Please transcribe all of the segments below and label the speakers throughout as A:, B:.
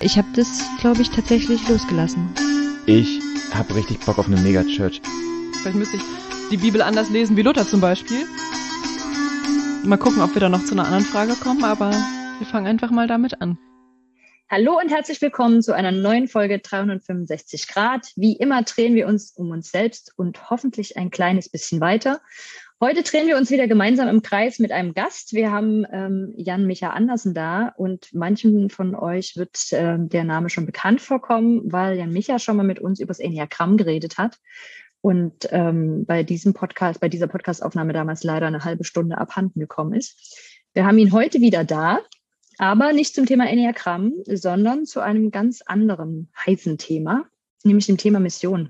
A: Ich habe das, glaube ich, tatsächlich losgelassen.
B: Ich habe richtig Bock auf eine Megachurch.
C: Vielleicht müsste ich die Bibel anders lesen wie Luther zum Beispiel. Mal gucken, ob wir da noch zu einer anderen Frage kommen, aber wir fangen einfach mal damit an.
D: Hallo und herzlich willkommen zu einer neuen Folge 365 Grad. Wie immer drehen wir uns um uns selbst und hoffentlich ein kleines bisschen weiter. Heute drehen wir uns wieder gemeinsam im Kreis mit einem Gast. Wir haben Jan Micha Andersen da und manchen von euch wird der Name schon bekannt vorkommen, weil Jan Micha schon mal mit uns über das Enneagramm geredet hat und bei dieser Podcastaufnahme damals leider eine halbe Stunde abhanden gekommen ist. Wir haben ihn heute wieder da, aber nicht zum Thema Enneagramm, sondern zu einem ganz anderen heißen Thema, nämlich dem Thema Mission.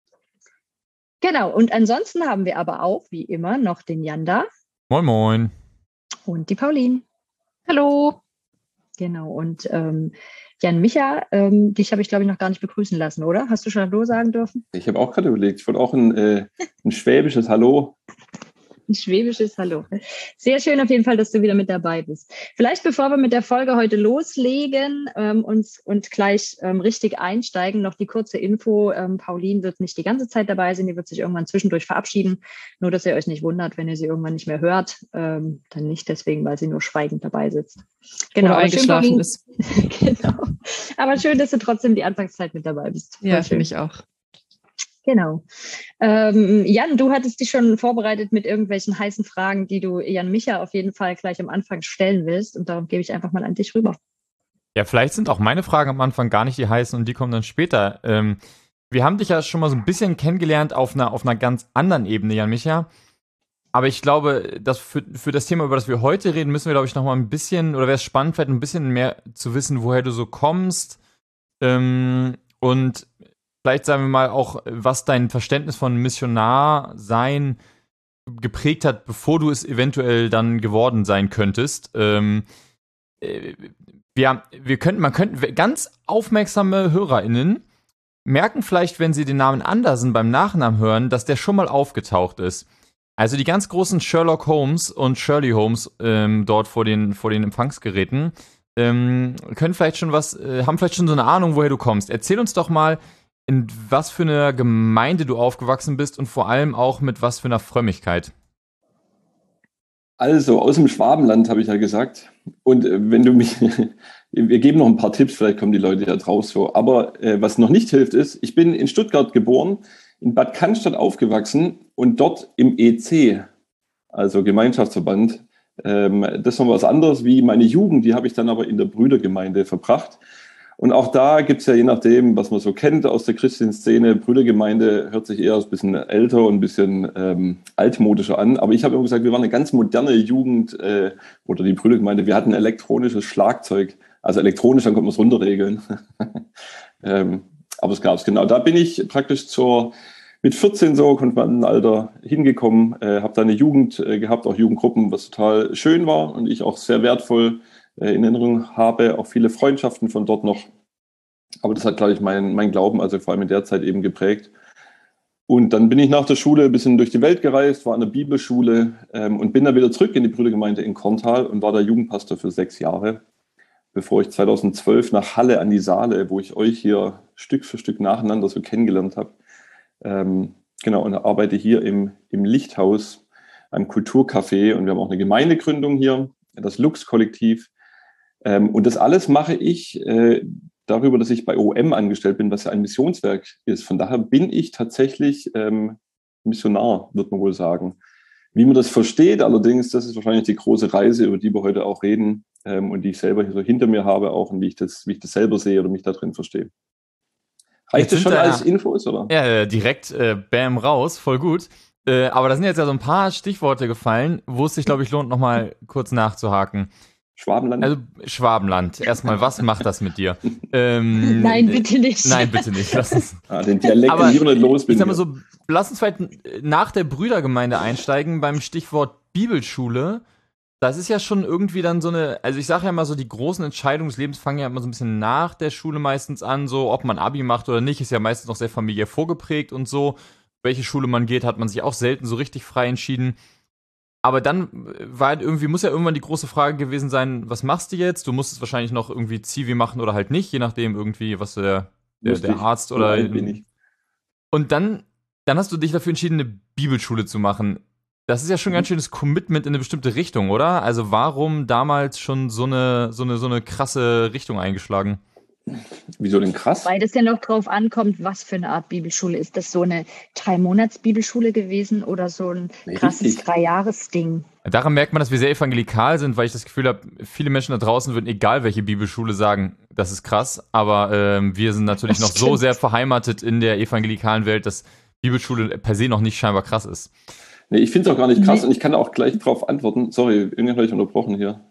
D: Genau, und ansonsten haben wir aber auch, wie immer, noch den Jan da.
B: Moin, moin.
D: Und die Pauline.
C: Hallo.
D: Genau, und Jan Micha, dich habe ich, glaube ich, noch gar nicht begrüßen lassen, oder? Hast du schon Hallo sagen dürfen?
E: Ich habe auch gerade überlegt, ich wollte auch ein schwäbisches Hallo.
D: Ein schwäbisches Hallo. Sehr schön auf jeden Fall, dass du wieder mit dabei bist. Vielleicht bevor wir mit der Folge heute loslegen und gleich richtig einsteigen, noch die kurze Info. Pauline wird nicht die ganze Zeit dabei sein, die wird sich irgendwann zwischendurch verabschieden. Nur, dass ihr euch nicht wundert, wenn ihr sie irgendwann nicht mehr hört. Dann nicht deswegen, weil sie nur schweigend dabei sitzt.
C: Genau, oder eingeschlafen ist.
D: Genau. Aber schön, dass du trotzdem die Anfangszeit mit dabei bist.
C: Ja, finde ich auch.
D: Genau. Jan, du hattest dich schon vorbereitet mit irgendwelchen heißen Fragen, die du Jan Micha auf jeden Fall gleich am Anfang stellen willst. Und darum gebe ich einfach mal an dich rüber.
B: Ja, vielleicht sind auch meine Fragen am Anfang gar nicht die heißen und die kommen dann später. Wir haben dich ja schon mal so ein bisschen kennengelernt auf einer ganz anderen Ebene, Jan Micha. Aber ich glaube, dass für das Thema, über das wir heute reden, müssen wir, glaube ich, noch mal ein bisschen, oder wäre es spannend, vielleicht ein bisschen mehr zu wissen, woher du so kommst. Und vielleicht sagen wir mal auch, was dein Verständnis von Missionar sein geprägt hat, bevor du es eventuell dann geworden sein könntest. Man könnte ganz aufmerksame HörerInnen merken vielleicht, wenn sie den Namen Andersen beim Nachnamen hören, dass der schon mal aufgetaucht ist. Also die ganz großen Sherlock Holmes und Shirley Holmes dort vor den Empfangsgeräten haben vielleicht schon so eine Ahnung, woher du kommst. Erzähl uns doch mal, in was für einer Gemeinde du aufgewachsen bist und vor allem auch mit was für einer Frömmigkeit.
E: Also, aus dem Schwabenland, habe ich ja gesagt. Und wenn du mich, wir geben noch ein paar Tipps, vielleicht kommen die Leute ja draus so. Aber was noch nicht hilft, ist, ich bin in Stuttgart geboren, in Bad Cannstatt aufgewachsen und dort im EC, also Gemeinschaftsverband. Das ist noch was anderes wie meine Jugend, die habe ich dann aber in der Brüdergemeinde verbracht. Und auch da gibt es ja, je nachdem, was man so kennt aus der christlichen Szene, Brüdergemeinde hört sich eher ein bisschen älter und ein bisschen altmodischer an. Aber ich habe immer gesagt, wir waren eine ganz moderne Jugend oder die Brüdergemeinde. Wir hatten elektronisches Schlagzeug. Also elektronisch, dann konnte man es runterregeln. Aber es gab es, genau. Da bin ich praktisch mit 14 so, konnte man im Alter hingekommen, habe da eine Jugend gehabt, auch Jugendgruppen, was total schön war und ich auch sehr wertvoll in Erinnerung habe, auch viele Freundschaften von dort noch. Aber das hat, glaube ich, mein Glauben, also vor allem in der Zeit eben geprägt. Und dann bin ich nach der Schule ein bisschen durch die Welt gereist, war an der Bibelschule und bin dann wieder zurück in die Brüdergemeinde in Korntal und war da Jugendpastor für 6 Jahre, bevor ich 2012 nach Halle an die Saale, wo ich euch hier Stück für Stück nacheinander so kennengelernt habe. Genau, und arbeite hier im Lichthaus, einem Kulturcafé, und wir haben auch eine Gemeindegründung hier, das Lux-Kollektiv. Und das alles mache ich darüber, dass ich bei OM angestellt bin, was ja ein Missionswerk ist. Von daher bin ich tatsächlich Missionar, wird man wohl sagen. Wie man das versteht, allerdings, das ist wahrscheinlich die große Reise, über die wir heute auch reden und die ich selber hier so hinter mir habe auch und wie ich das selber sehe oder mich da drin verstehe. Reicht das schon als Infos, oder?
B: Ja, direkt bam raus, voll gut. Aber da sind jetzt ja so ein paar Stichworte gefallen, wo es sich, glaube ich, lohnt, nochmal kurz nachzuhaken.
E: Schwabenland?
B: Also Schwabenland. Erstmal, was macht das mit dir?
D: Nein, bitte nicht.
B: Nein, bitte nicht. Lass uns.
E: Den Dialekt lieber nicht los.
B: Ich sag mal so, lass uns vielleicht nach der Brüdergemeinde einsteigen beim Stichwort Bibelschule. Das ist ja schon irgendwie dann so eine, also ich sage ja immer so, die großen Entscheidungen des Lebens fangen ja immer so ein bisschen nach der Schule meistens an, so ob man Abi macht oder nicht, ist ja meistens noch sehr familiär vorgeprägt und so. Welche Schule man geht, hat man sich auch selten so richtig frei entschieden. Aber dann war halt irgendwie, muss ja irgendwann die große Frage gewesen sein, was machst du jetzt? Du musstest wahrscheinlich noch irgendwie Zivi machen oder halt nicht, je nachdem irgendwie, was der Arzt oder. Und dann hast du dich dafür entschieden, eine Bibelschule zu machen. Das ist ja schon ein ganz schönes Commitment in eine bestimmte Richtung, oder? Also warum damals schon so eine krasse Richtung eingeschlagen?
E: Wieso denn krass?
D: Weil das ja noch drauf ankommt, was für eine Art Bibelschule. Ist das so eine 3-Monats-Bibelschule gewesen oder so ein krasses 3-Jahres-Ding?
B: Daran merkt man, dass wir sehr evangelikal sind, weil ich das Gefühl habe, viele Menschen da draußen würden, egal welche Bibelschule, sagen, das ist krass. Aber wir sind natürlich noch so sehr verheimatet in der evangelikalen Welt, dass Bibelschule per se noch nicht scheinbar krass ist.
E: Nee, ich finde es auch gar nicht krass und ich kann auch gleich drauf antworten. Sorry, irgendwie habe ich unterbrochen hier.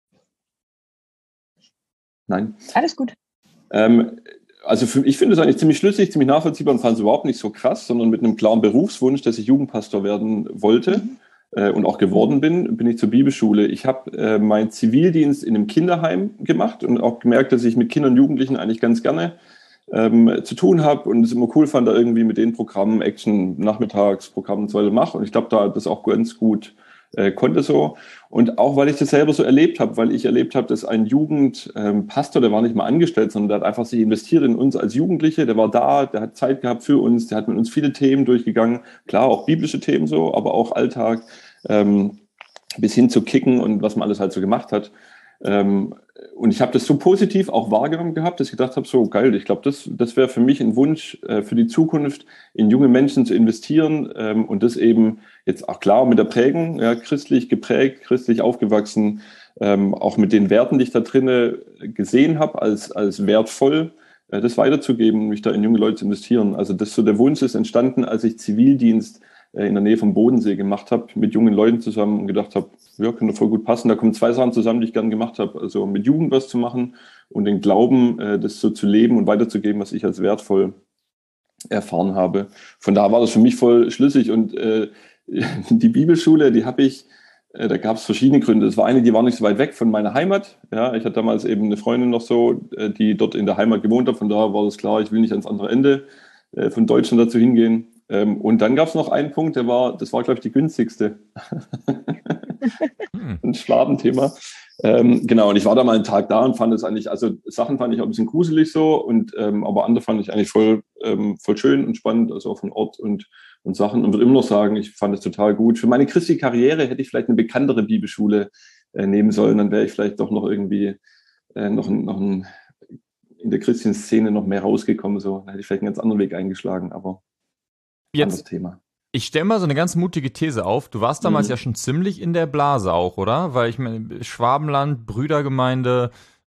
E: Nein.
D: Alles gut.
E: Also ich finde es eigentlich ziemlich schlüssig, ziemlich nachvollziehbar und fand es überhaupt nicht so krass, sondern mit einem klaren Berufswunsch, dass ich Jugendpastor werden wollte und auch geworden bin ich zur Bibelschule. Ich habe meinen Zivildienst in einem Kinderheim gemacht und auch gemerkt, dass ich mit Kindern und Jugendlichen eigentlich ganz gerne zu tun habe und es immer cool fand, da irgendwie mit den Programmen, Action, Nachmittagsprogrammen und so weiter mache. Und ich glaube, da das auch ganz gut konnte so. Und auch, weil ich das selber so erlebt habe, weil ich erlebt habe, dass ein Jugendpastor, der war nicht mal angestellt, sondern der hat einfach sich investiert in uns als Jugendliche, der war da, der hat Zeit gehabt für uns, der hat mit uns viele Themen durchgegangen, klar, auch biblische Themen so, aber auch Alltag, bis hin zu Kicken und was man alles halt so gemacht hat. Und ich habe das so positiv auch wahrgenommen gehabt, dass ich gedacht habe, so geil, ich glaube, das wäre für mich ein Wunsch für die Zukunft, in junge Menschen zu investieren und das eben jetzt auch klar mit der Prägung, ja, christlich geprägt, christlich aufgewachsen, auch mit den Werten, die ich da drinne gesehen habe, als wertvoll, das weiterzugeben, mich da in junge Leute zu investieren. Also das so der Wunsch ist entstanden, als ich Zivildienst in der Nähe vom Bodensee gemacht habe, mit jungen Leuten zusammen und gedacht habe, ja, könnte voll gut passen. Da kommen 2 Sachen zusammen, die ich gern gemacht habe. Also mit Jugend was zu machen und den Glauben, das so zu leben und weiterzugeben, was ich als wertvoll erfahren habe. Von daher war das für mich voll schlüssig. Und die Bibelschule, die habe ich, da gab es verschiedene Gründe. Es war eine, die war nicht so weit weg von meiner Heimat. Ja, ich hatte damals eben eine Freundin noch so, die dort in der Heimat gewohnt hat. Von daher war das klar, ich will nicht ans andere Ende von Deutschland dazu hingehen. Und dann gab es noch einen Punkt, das war, glaube ich, die günstigste. Ein Schwabenthema. Genau, und ich war da mal einen Tag da und fand es eigentlich, also Sachen fand ich auch ein bisschen gruselig so, und aber andere fand ich eigentlich voll schön und spannend, also auch von Ort und Sachen, und würde immer noch sagen, ich fand es total gut. Für meine christliche Karriere hätte ich vielleicht eine bekanntere Bibelschule nehmen sollen, dann wäre ich vielleicht doch noch irgendwie noch in der christlichen Szene noch mehr rausgekommen, so. Dann hätte ich vielleicht einen ganz anderen Weg eingeschlagen, aber
B: jetzt
E: Thema.
B: Ich stelle mal so eine ganz mutige These auf. Du warst damals ja schon ziemlich in der Blase auch, oder? Weil ich meine, Schwabenland, Brüdergemeinde,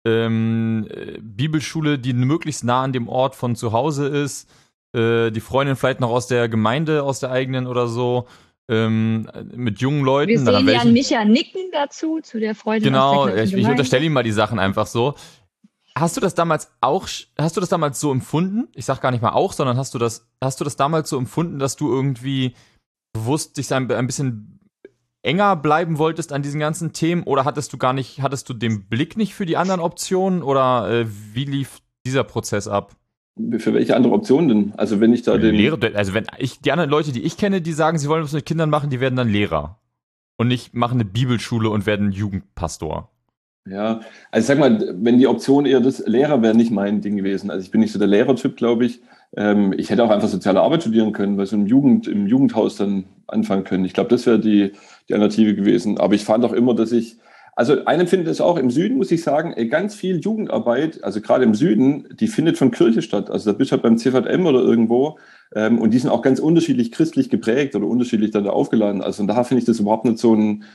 B: Bibelschule, die möglichst nah an dem Ort von zu Hause ist, die Freundin vielleicht noch aus der Gemeinde, aus der eigenen oder so, mit jungen Leuten.
D: Wir sehen Jan Micha nicken dazu, zu der Freundin
B: aus
D: der
B: Gemeinde. Genau, ich unterstelle ihm mal die Sachen einfach so. Hast du das damals so empfunden? Ich sag gar nicht mal auch, sondern hast du das damals so empfunden, dass du irgendwie bewusst dich ein bisschen enger bleiben wolltest an diesen ganzen Themen, oder hattest du den Blick nicht für die anderen Optionen, oder wie lief dieser Prozess ab?
E: Für welche andere Option denn? Also wenn ich da
B: die anderen Leute, die ich kenne, die sagen, sie wollen was mit Kindern machen, die werden dann Lehrer und nicht machen eine Bibelschule und werden Jugendpastor.
E: Ja, also sag mal, wenn die Option eher das Lehrer wäre, nicht mein Ding gewesen. Also ich bin nicht so der Lehrertyp, glaube ich. Ich hätte auch einfach soziale Arbeit studieren können, weil so im Jugendhaus dann anfangen können. Ich glaube, das wäre die Alternative gewesen. Aber ich fand auch immer, also ein Empfinden ist auch im Süden, muss ich sagen, ganz viel Jugendarbeit, also gerade im Süden, die findet von Kirche statt. Also da bist du halt beim CVM oder irgendwo, und die sind auch ganz unterschiedlich christlich geprägt oder unterschiedlich dann da aufgeladen. Also und daher finde ich das überhaupt nicht so ein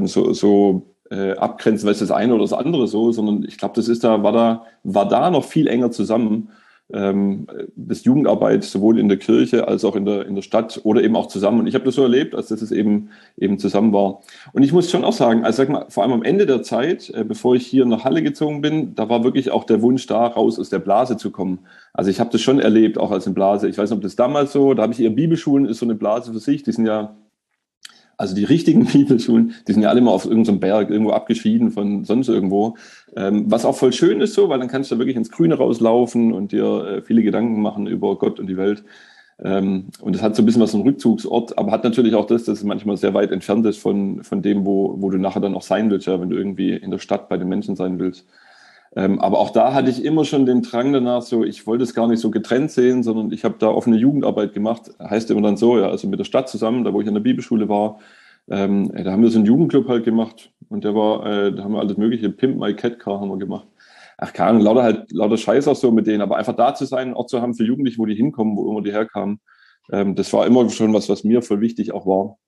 E: abgrenzen, weil es das eine oder das andere so, sondern ich glaube, war da noch viel enger zusammen, das Jugendarbeit sowohl in der Kirche als auch in der Stadt oder eben auch zusammen. Und ich habe das so erlebt, als dass es eben zusammen war. Und ich muss schon auch sagen, also sag mal, vor allem am Ende der Zeit, bevor ich hier nach Halle gezogen bin, da war wirklich auch der Wunsch da, raus aus der Blase zu kommen. Also ich habe das schon erlebt, auch als eine Blase. Ich weiß nicht, ob das damals so, da habe ich eher Bibelschulen, ist so eine Blase für sich, die sind ja, also die richtigen Bibelschulen, die sind ja alle immer auf irgendeinem Berg, irgendwo abgeschieden von sonst irgendwo. Was auch voll schön ist so, weil dann kannst du da wirklich ins Grüne rauslaufen und dir viele Gedanken machen über Gott und die Welt. Und es hat so ein bisschen was so einen Rückzugsort, aber hat natürlich auch das, dass es manchmal sehr weit entfernt ist von dem, wo du nachher dann auch sein willst, ja, wenn du irgendwie in der Stadt bei den Menschen sein willst. Aber auch da hatte ich immer schon den Drang danach, so, ich wollte es gar nicht so getrennt sehen, sondern ich habe da offene Jugendarbeit gemacht, heißt immer dann so, ja, also mit der Stadt zusammen, da wo ich an der Bibelschule war, da haben wir so einen Jugendclub halt gemacht und da haben wir alles mögliche, Pimp My Cat Car haben wir gemacht. Ach, keine Ahnung, lauter Scheiß auch so mit denen, aber einfach da zu sein, auch zu haben für Jugendliche, wo die hinkommen, wo immer die herkamen, das war immer schon was mir voll wichtig auch war.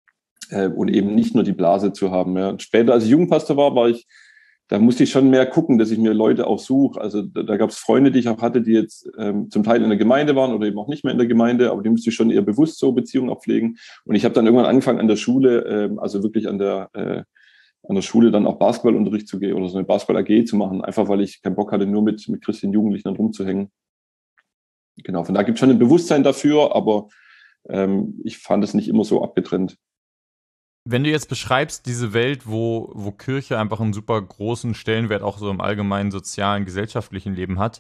E: Und eben nicht nur die Blase zu haben. Ja. Später, als ich Jugendpastor da musste ich schon mehr gucken, dass ich mir Leute auch suche. Also da gab es Freunde, die ich auch hatte, die jetzt zum Teil in der Gemeinde waren oder eben auch nicht mehr in der Gemeinde, aber die musste ich schon eher bewusst so Beziehungen auch pflegen. Und ich habe dann irgendwann angefangen an der Schule, also wirklich an der Schule dann auch Basketballunterricht zu gehen oder so eine Basketball-AG zu machen, einfach weil ich keinen Bock hatte, nur mit christlichen Jugendlichen dann rumzuhängen. Genau, von da gibt es schon ein Bewusstsein dafür, aber ich fand es nicht immer so abgetrennt.
B: Wenn du jetzt beschreibst, diese Welt, wo Kirche einfach einen super großen Stellenwert auch so im allgemeinen sozialen, gesellschaftlichen Leben hat,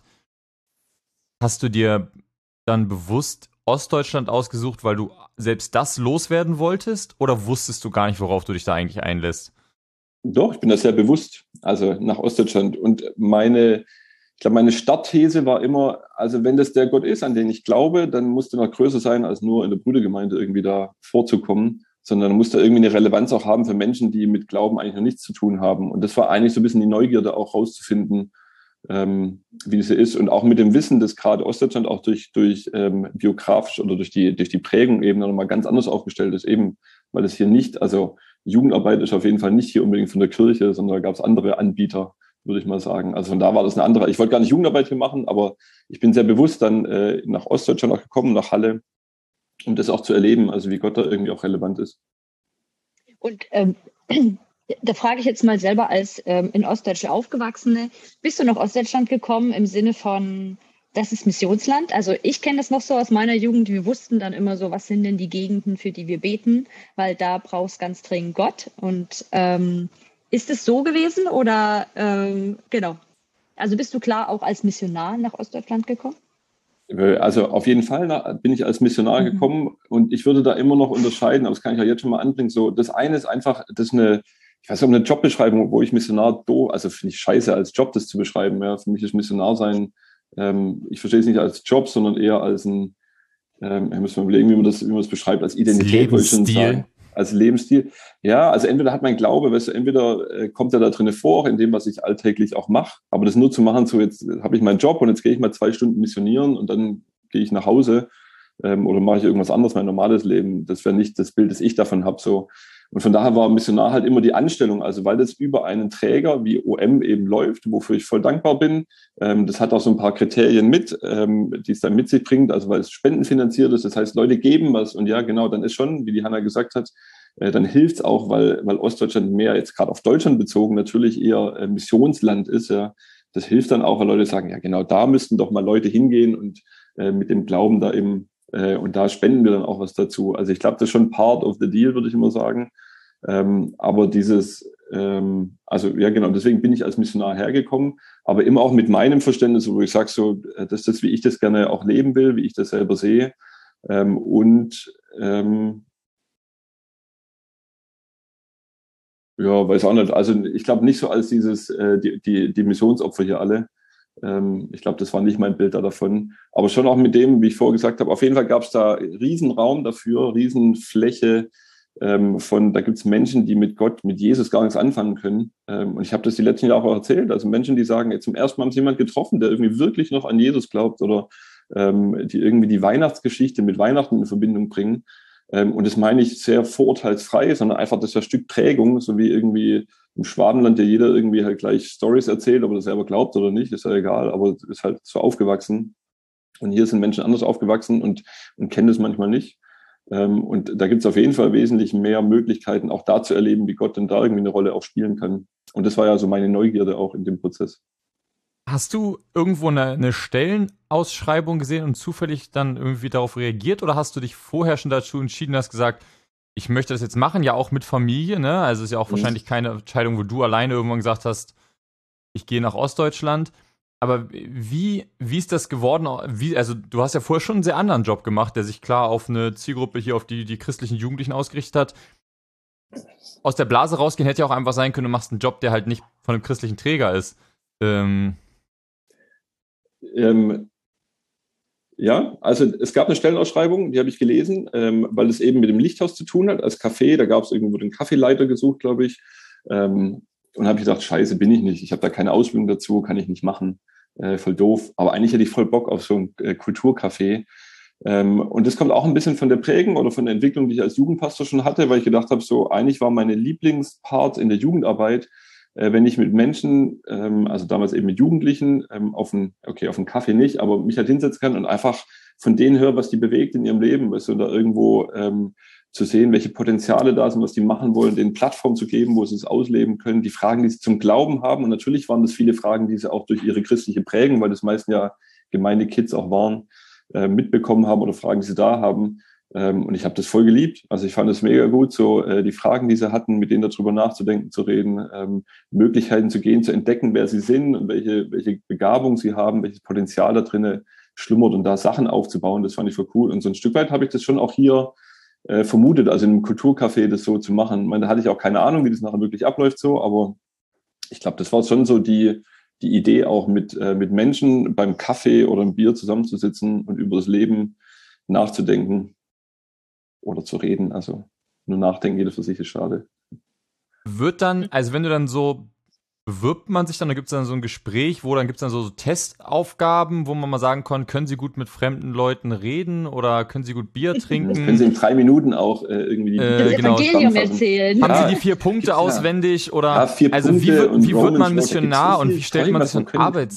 B: hast du dir dann bewusst Ostdeutschland ausgesucht, weil du selbst das loswerden wolltest? Oder wusstest du gar nicht, worauf du dich da eigentlich einlässt?
E: Doch, ich bin da sehr bewusst, also nach Ostdeutschland. Und ich glaube, meine Startthese war immer, also wenn das der Gott ist, an den ich glaube, dann muss der noch größer sein, als nur in der Brüdergemeinde irgendwie da vorzukommen, sondern muss da irgendwie eine Relevanz auch haben für Menschen, die mit Glauben eigentlich noch nichts zu tun haben. Und das war eigentlich so ein bisschen die Neugierde auch rauszufinden, wie das ist. Und auch mit dem Wissen, dass gerade Ostdeutschland auch durch biografisch oder durch die Prägung eben nochmal ganz anders aufgestellt ist, eben weil es hier nicht, also Jugendarbeit ist auf jeden Fall nicht hier unbedingt von der Kirche, sondern da gab es andere Anbieter, würde ich mal sagen. Also von da war das eine andere. Ich wollte gar nicht Jugendarbeit hier machen, aber ich bin sehr bewusst dann nach Ostdeutschland auch gekommen, nach Halle, um das auch zu erleben, also wie Gott da irgendwie auch relevant ist.
D: Und da frage ich jetzt mal selber als in Ostdeutschland Aufgewachsene, bist du nach Ostdeutschland gekommen im Sinne von, das ist Missionsland? Also ich kenne das noch so aus meiner Jugend, wir wussten dann immer so, was sind denn die Gegenden, für die wir beten, weil da brauchst ganz dringend Gott. Und ist es so gewesen oder genau? Also bist du klar auch als Missionar nach Ostdeutschland gekommen?
E: Also auf jeden Fall bin ich als Missionar gekommen und ich würde da immer noch unterscheiden, aber das kann ich ja jetzt schon mal anbringen. So, das eine ist einfach, ich weiß nicht, eine Jobbeschreibung, wo ich Missionar also finde ich scheiße, als Job das zu beschreiben. Ja. Für mich ist Missionar sein, ich verstehe es nicht als Job, sondern eher als müssen wir überlegen, wie man das beschreibt, als Identität, würde ich schon sagen. Als Lebensstil. Ja, also entweder hat mein Glaube, weißt du, entweder kommt er da drin vor, in dem, was ich alltäglich auch mache, aber das nur zu machen, so jetzt habe ich meinen Job und jetzt gehe ich mal 2 Stunden missionieren und dann gehe ich nach Hause oder mache ich irgendwas anderes, mein normales Leben, das wäre nicht das Bild, das ich davon habe. So. Und von daher war Missionar halt immer die Anstellung, also weil das über einen Träger wie OM eben läuft, wofür ich voll dankbar bin. Das hat auch so ein paar Kriterien die es dann mit sich bringt, also weil es spendenfinanziert ist, das heißt, Leute geben was und ja, genau, dann ist schon, wie die Hanna gesagt hat, dann hilft es auch, weil Ostdeutschland mehr jetzt gerade auf Deutschland bezogen natürlich eher Missionsland ist, ja. Das hilft dann auch, weil Leute sagen, ja genau, da müssten doch mal Leute hingehen und mit dem Glauben da eben und da spenden wir dann auch was dazu. Also ich glaube, das ist schon part of the deal, würde ich immer sagen. Aber also ja genau, deswegen bin ich als Missionar hergekommen, aber immer auch mit meinem Verständnis, wo ich sage so, das ist das, wie ich das gerne auch leben will, wie ich das selber sehe. Ja, weiß auch nicht. Also ich glaube nicht so als die Missionsopfer hier alle. Ich glaube, das war nicht mein Bild da davon. Aber schon auch mit dem, wie ich vorher gesagt habe, auf jeden Fall gab es da Riesenraum dafür, Riesenfläche da gibt es Menschen, die mit Gott, mit Jesus gar nichts anfangen können. Und ich habe das die letzten Jahre auch erzählt. Also Menschen, die sagen, jetzt zum ersten Mal haben sie jemanden getroffen, der irgendwie wirklich noch an Jesus glaubt oder die irgendwie die Weihnachtsgeschichte mit Weihnachten in Verbindung bringen. Und das meine ich sehr vorurteilsfrei, sondern einfach das ist ja ein Stück Prägung, so wie irgendwie im Schwabenland, der jeder irgendwie halt gleich Stories erzählt, ob er das selber glaubt oder nicht, ist ja egal, aber ist halt so aufgewachsen. Und hier sind Menschen anders aufgewachsen und kennen das manchmal nicht. Und da gibt es auf jeden Fall wesentlich mehr Möglichkeiten, auch da zu erleben, wie Gott denn da irgendwie eine Rolle auch spielen kann. Und das war ja so meine Neugierde auch in dem Prozess.
B: Hast du irgendwo eine Stellenausschreibung gesehen und zufällig dann irgendwie darauf reagiert oder hast du dich vorher schon dazu entschieden, hast gesagt, ich möchte das jetzt machen, ja auch mit Familie, ne? Also ist ja auch wahrscheinlich keine Entscheidung, wo du alleine irgendwann gesagt hast, ich gehe nach Ostdeutschland. Aber wie ist das geworden? Also du hast ja vorher schon einen sehr anderen Job gemacht, der sich klar auf eine Zielgruppe hier, auf die christlichen Jugendlichen ausgerichtet hat. Aus der Blase rausgehen hätte ja auch einfach sein können, du machst einen Job, der halt nicht von einem christlichen Träger ist.
E: Ja, also es gab eine Stellenausschreibung, die habe ich gelesen, weil es eben mit dem Lichthaus zu tun hat, als Café. Da gab es irgendwo den Kaffeeleiter gesucht, glaube ich. Und habe ich gedacht, scheiße, bin ich nicht. Ich habe da keine Ausbildung dazu, kann ich nicht machen. Voll doof. Aber eigentlich hätte ich voll Bock auf so ein Kulturcafé. Und das kommt auch ein bisschen von der Prägung oder von der Entwicklung, die ich als Jugendpastor schon hatte, weil ich gedacht habe, so eigentlich war meine Lieblingspart in der Jugendarbeit, wenn ich mit Menschen, also damals eben mit Jugendlichen, auf einen Kaffee nicht, aber mich halt hinsetzen kann und einfach von denen höre, was die bewegt in ihrem Leben, weißt du, da irgendwo zu sehen, welche Potenziale da sind, was die machen wollen, denen Plattform zu geben, wo sie es ausleben können, die Fragen, die sie zum Glauben haben. Und natürlich waren das viele Fragen, die sie auch durch ihre christliche Prägung, weil das meisten ja Gemeindekids auch waren, mitbekommen haben oder Fragen, die sie da haben. Und ich habe das voll geliebt. Also ich fand es mega gut, so die Fragen, die sie hatten, mit denen darüber nachzudenken, zu reden, Möglichkeiten zu gehen, zu entdecken, wer sie sind und welche Begabung sie haben, welches Potenzial da drin schlummert und da Sachen aufzubauen. Das fand ich voll cool. Und so ein Stück weit habe ich das schon auch hier vermutet, also in einem Kulturcafé das so zu machen. Ich meine, da hatte ich auch keine Ahnung, wie das nachher wirklich abläuft so, aber ich glaube, das war schon so die Idee, auch mit Menschen beim Kaffee oder im Bier zusammenzusitzen und über das Leben nachzudenken oder zu reden. Also nur nachdenken, jeder für sich ist schade.
B: Wird dann, also wenn du dann so, bewirbt man sich dann, da gibt es dann so ein Gespräch, wo dann gibt es dann so Testaufgaben, wo man mal sagen kann, können Sie gut mit fremden Leuten reden oder können Sie gut Bier trinken?
E: Das können Sie in 3 Minuten auch irgendwie
D: das Evangelium erzählen.
B: Haben Sie die 4 Punkte auswendig? Oder
E: ja, 4
B: also
E: Punkte
B: wie wird man Missionar und wie stellt man sich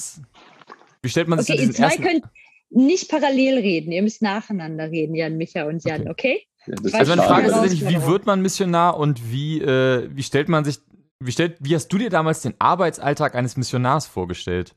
B: wie stellt man sich
D: okay,
B: diesen
D: ihr zwei könnt nicht parallel reden, ihr müsst nacheinander reden, Jan, Micha und Jan, okay?
E: Ja,
B: also meine Frage ist tatsächlich, wie wird man Missionar und wie hast du dir damals den Arbeitsalltag eines Missionars vorgestellt?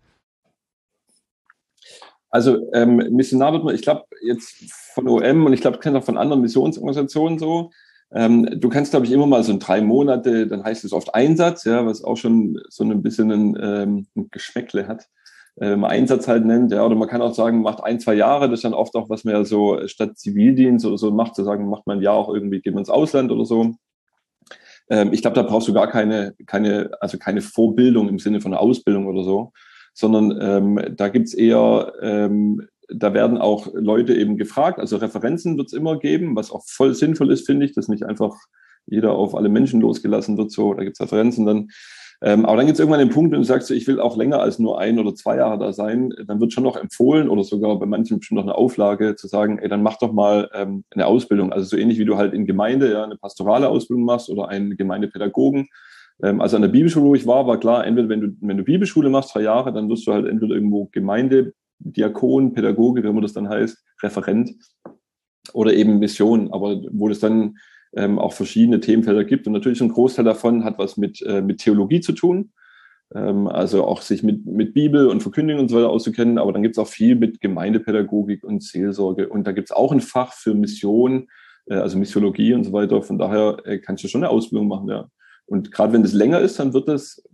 E: Also Missionar wird man, ich glaube jetzt von OM und ich glaube, du kennst auch von anderen Missionsorganisationen so. Du kannst, glaube ich, immer mal so in 3 Monate, dann heißt es oft Einsatz, ja, was auch schon so ein bisschen ein Geschmäckle hat. Einsatz halt nennt, ja, oder man kann auch sagen, macht 1, 2 Jahre, das ist dann oft auch, was man ja so statt Zivildienst oder so macht, zu sagen, macht man ein Jahr auch irgendwie, geht man ins Ausland oder so. Ich glaube, da brauchst du gar keine Vorbildung im Sinne von einer Ausbildung oder so, sondern da gibt's eher, da werden auch Leute eben gefragt, also Referenzen wird's immer geben, was auch voll sinnvoll ist, finde ich, dass nicht einfach jeder auf alle Menschen losgelassen wird, so, da gibt's Referenzen dann. Aber dann gibt es irgendwann den Punkt, wenn du sagst, ich will auch länger als nur 1 oder 2 Jahre da sein, dann wird schon noch empfohlen oder sogar bei manchen bestimmt noch eine Auflage zu sagen, ey, dann mach doch mal eine Ausbildung. Also so ähnlich wie du halt in Gemeinde ja eine pastorale Ausbildung machst oder einen Gemeindepädagogen. Also an der Bibelschule, wo ich war klar, entweder wenn du Bibelschule machst, 3 Jahre, dann wirst du halt entweder irgendwo Gemeindediakon, Pädagoge, wie immer das dann heißt, Referent oder eben Mission. Aber wo das dann auch verschiedene Themenfelder gibt. Und natürlich ein Großteil davon hat was mit Theologie zu tun. Also auch sich mit Bibel und Verkündigung und so weiter auszukennen. Aber dann gibt es auch viel mit Gemeindepädagogik und Seelsorge. Und da gibt es auch ein Fach für Mission, also Missiologie und so weiter. Von daher kannst du schon eine Ausbildung machen, ja. Und gerade wenn das länger ist, dann wird das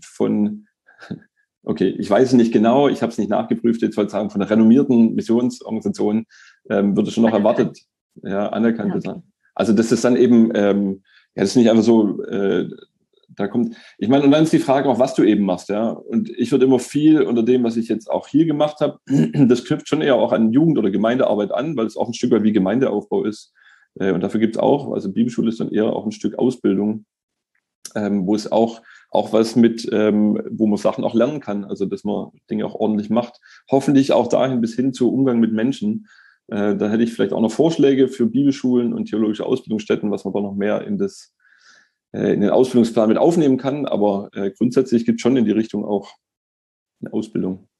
E: okay, ich weiß es nicht genau, ich habe es nicht nachgeprüft, jetzt wollte ich sagen, von einer renommierten Missionsorganisation wird es schon noch erwartet, ja, anerkannt zu sein. Also das ist dann eben, das ist nicht einfach so, da kommt, ich meine, und dann ist die Frage auch, was du eben machst, ja. Und ich würde immer viel unter dem, was ich jetzt auch hier gemacht habe, das knüpft schon eher auch an Jugend- oder Gemeindearbeit an, weil es auch ein Stück weit wie Gemeindeaufbau ist. Und dafür gibt es auch, also Bibelschule ist dann eher auch ein Stück Ausbildung, wo es auch was mit, wo man Sachen auch lernen kann, also dass man Dinge auch ordentlich macht. Hoffentlich auch dahin bis hin zu Umgang mit Menschen. Da hätte ich vielleicht auch noch Vorschläge für Bibelschulen und theologische Ausbildungsstätten, was man da noch mehr in den Ausbildungsplan mit aufnehmen kann. Aber grundsätzlich gibt es schon in die Richtung auch eine Ausbildung.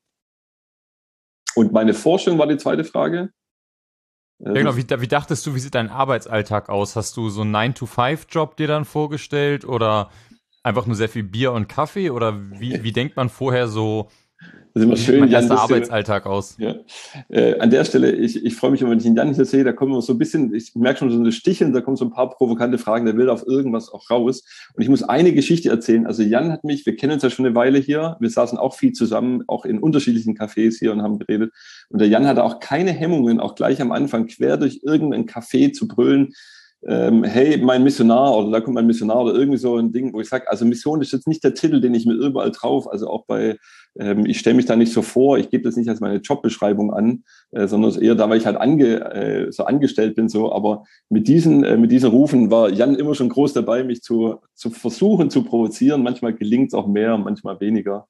E: Und meine Vorstellung war die zweite Frage.
B: Ja, genau. Wie dachtest du, wie sieht dein Arbeitsalltag aus? Hast du so einen 9-to-5-Job dir dann vorgestellt oder einfach nur sehr viel Bier und Kaffee? Oder wie denkt man vorher so
E: Das ist immer schön.
B: Mein
E: Jan,
B: erster Arbeitsalltag aus.
E: Ja. An der Stelle, ich freue mich immer, wenn ich den Jan hier sehe, da kommen wir so ein bisschen, ich merke schon so eine Sticheln, da kommen so ein paar provokante Fragen, der will auf irgendwas auch raus. Und ich muss eine Geschichte erzählen. Also Jan hat mich, wir kennen uns ja schon eine Weile hier, wir saßen auch viel zusammen, auch in unterschiedlichen Cafés hier und haben geredet. Und der Jan hatte auch keine Hemmungen, auch gleich am Anfang quer durch irgendein Café zu brüllen, hey, mein Missionar oder da kommt mein Missionar oder irgendwie so ein Ding, wo ich sage, also Mission ist jetzt nicht der Titel, den ich mir überall drauf, also auch bei, ich stelle mich da nicht so vor, ich gebe das nicht als meine Jobbeschreibung an, sondern eher da, weil ich halt so angestellt bin, so, aber mit diesen Rufen war Jan immer schon groß dabei, mich zu versuchen zu provozieren, manchmal gelingt es auch mehr, manchmal weniger.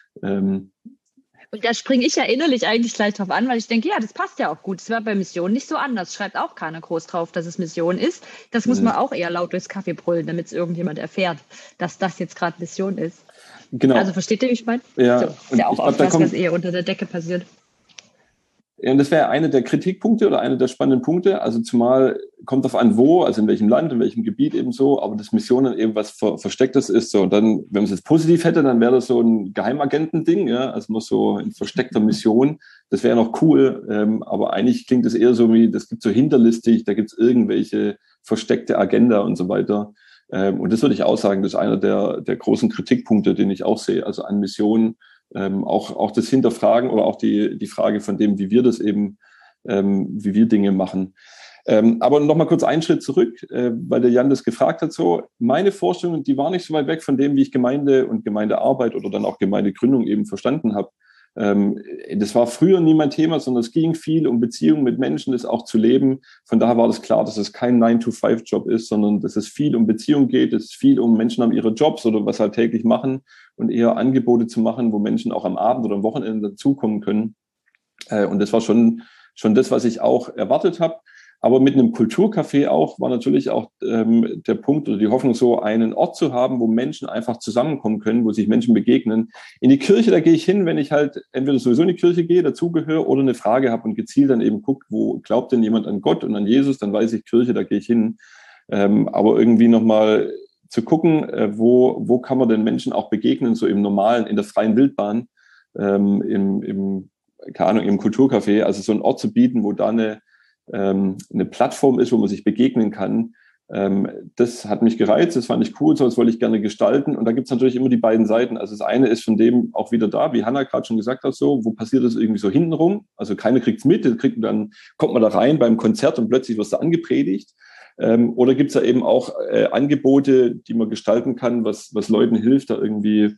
D: Und da springe ich ja innerlich eigentlich gleich drauf an, weil ich denke, ja, das passt ja auch gut. Es war bei Mission nicht so anders. Schreibt auch keiner groß drauf, dass es Mission ist. Das muss man auch eher laut durchs Kaffee brüllen, damit es irgendjemand erfährt, dass das jetzt gerade Mission ist.
E: Genau.
D: Also versteht ihr, wie ich meine?
E: Ja.
D: So, ist ja auch oft was eher unter der Decke passiert.
E: Ja, und das wäre einer der Kritikpunkte oder einer der spannenden Punkte. Also zumal kommt darauf an, wo, also in welchem Land, in welchem Gebiet eben so, aber das Mission dann eben was Verstecktes ist. So. Und dann, wenn man es jetzt positiv hätte, dann wäre das so ein Geheimagentending, ja, also noch so in versteckter Mission. Das wäre noch cool, aber eigentlich klingt es eher so wie, das gibt so hinterlistig, da gibt es irgendwelche versteckte Agenda und so weiter. Und das würde ich auch sagen, das ist einer der großen Kritikpunkte, den ich auch sehe, also an Missionen. Auch das Hinterfragen oder auch die Frage von dem, wie wir das eben, wie wir Dinge machen. Aber nochmal kurz einen Schritt zurück, weil der Jan das gefragt hat. So, meine Vorstellung, die war nicht so weit weg von dem, wie ich Gemeinde und Gemeindearbeit oder dann auch Gemeindegründung eben verstanden habe. Das war früher nie mein Thema, sondern es ging viel um Beziehungen mit Menschen, das auch zu leben. Von daher war das klar, dass es kein 9-to-5-Job ist, sondern dass es viel um Beziehung geht, dass es viel um Menschen haben ihre Jobs oder was halt täglich machen und eher Angebote zu machen, wo Menschen auch am Abend oder am Wochenende dazukommen können. Und das war schon das, was ich auch erwartet habe. Aber mit einem Kulturcafé auch war natürlich auch der Punkt oder die Hoffnung, so einen Ort zu haben, wo Menschen einfach zusammenkommen können, wo sich Menschen begegnen. In die Kirche, da gehe ich hin, wenn ich halt entweder sowieso in die Kirche gehe, dazugehöre oder eine Frage habe und gezielt dann eben gucke, wo glaubt denn jemand an Gott und an Jesus, dann weiß ich, Kirche, da gehe ich hin. Aber irgendwie nochmal zu gucken, wo kann man den Menschen auch begegnen, so im normalen, in der freien Wildbahn, im Kulturcafé, also so einen Ort zu bieten, wo da eine Plattform ist, wo man sich begegnen kann. Das hat mich gereizt, das fand ich cool, so das wollte ich gerne gestalten. Und da gibt es natürlich immer die beiden Seiten. Also das eine ist von dem auch wieder da, wie Hannah gerade schon gesagt hat, so, wo passiert das irgendwie so hintenrum? Also keiner kriegt es mit, dann kommt man da rein beim Konzert und plötzlich wird da angepredigt. Oder gibt es da eben auch Angebote, die man gestalten kann, was Leuten hilft, da irgendwie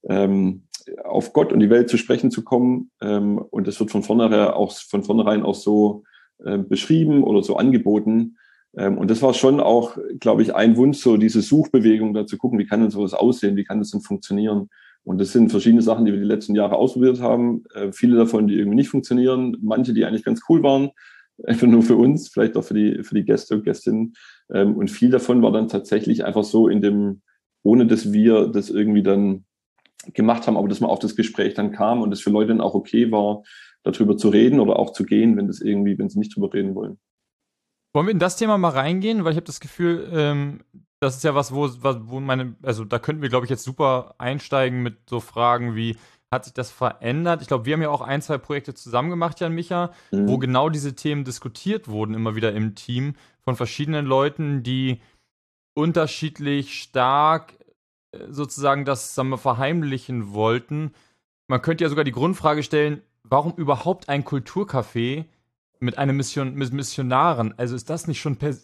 E: auf Gott und die Welt zu sprechen zu kommen. Und das wird von vornherein auch so beschrieben oder so angeboten. Und das war schon auch, glaube ich, ein Wunsch, so diese Suchbewegung da zu gucken, wie kann denn sowas aussehen, wie kann das denn funktionieren? Und das sind verschiedene Sachen, die wir die letzten Jahre ausprobiert haben. Viele davon, die irgendwie nicht funktionieren, manche, die eigentlich ganz cool waren, einfach nur für uns, vielleicht auch für die Gäste und Gästinnen. Und viel davon war dann tatsächlich einfach so ohne dass wir das irgendwie dann gemacht haben, aber dass man auf das Gespräch dann kam und es für Leute dann auch okay war, darüber zu reden oder auch zu gehen, wenn sie nicht drüber reden wollen.
B: Wollen wir in das Thema mal reingehen? Weil ich habe das Gefühl, das ist ja was, also da könnten wir, glaube ich, jetzt super einsteigen mit so Fragen wie, hat sich das verändert? Ich glaube, wir haben ja auch 1, 2 Projekte zusammen gemacht, Jan Micha, wo genau diese Themen diskutiert wurden, immer wieder im Team, von verschiedenen Leuten, die unterschiedlich stark sozusagen das, sagen wir, verheimlichen wollten. Man könnte ja sogar die Grundfrage stellen, warum überhaupt ein Kulturcafé mit mit Missionaren? Also ist das nicht schon per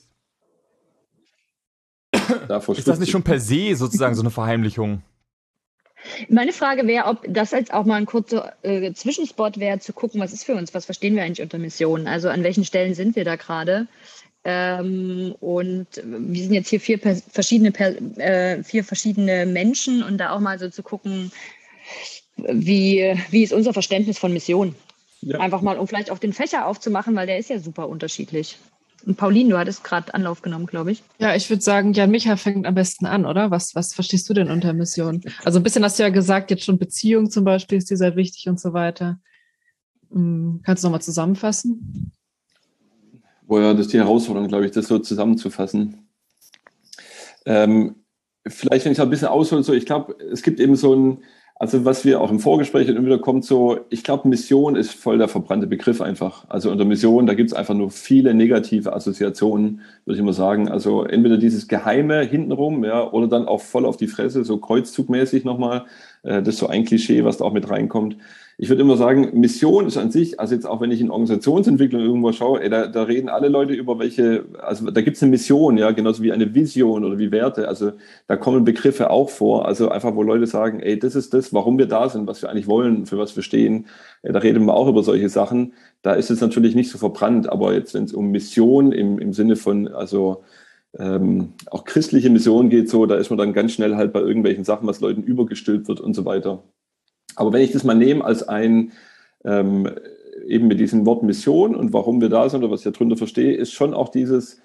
B: se sozusagen so eine Verheimlichung?
D: Meine Frage wäre, ob das jetzt auch mal ein kurzer Zwischenspot wäre, zu gucken, was ist für uns, was verstehen wir eigentlich unter Mission? Also an welchen Stellen sind wir da gerade? Und wir sind jetzt hier 4 verschiedene Menschen und da auch mal so zu gucken, wie ist unser Verständnis von Mission? Ja. Einfach mal, um vielleicht auch den Fächer aufzumachen, weil der ist ja super unterschiedlich. Und Pauline, du hattest gerade Anlauf genommen, glaube ich.
C: Ja, ich würde sagen, Jan Micha fängt am besten an, oder? Was verstehst du denn unter Mission? Also ein bisschen hast du ja gesagt, jetzt schon Beziehung zum Beispiel ist dir sehr wichtig und so weiter. Kannst du nochmal zusammenfassen?
E: Das ist die Herausforderung, glaube ich, das so zusammenzufassen. Vielleicht, wenn ich da ein bisschen aushole, so, ich glaube, es gibt eben Also was wir auch im Vorgespräch immer wieder kommt so, ich glaube, Mission ist voll der verbrannte Begriff einfach. Also unter Mission, da gibt es einfach nur viele negative Assoziationen, würde ich immer sagen. Also entweder dieses Geheime hintenrum, ja, oder dann auch voll auf die Fresse, so kreuzzugmäßig nochmal. Das ist so ein Klischee, was da auch mit reinkommt. Ich würde immer sagen, Mission ist an sich, also jetzt auch wenn ich in Organisationsentwicklung irgendwo schaue, da reden alle Leute über also da gibt es eine Mission, ja, genauso wie eine Vision oder wie Werte. Also da kommen Begriffe auch vor, also einfach, wo Leute sagen, das ist das, warum wir da sind, was wir eigentlich wollen, für was wir stehen. Da reden wir auch über solche Sachen. Da ist es natürlich nicht so verbrannt, aber jetzt, wenn es um Mission im Sinne von, also auch christliche Mission geht so, da ist man dann ganz schnell halt bei irgendwelchen Sachen, was Leuten übergestülpt wird und so weiter. Aber wenn ich das mal nehme als eben mit diesem Wort Mission und warum wir da sind oder was ich darunter verstehe, ist schon auch dieses,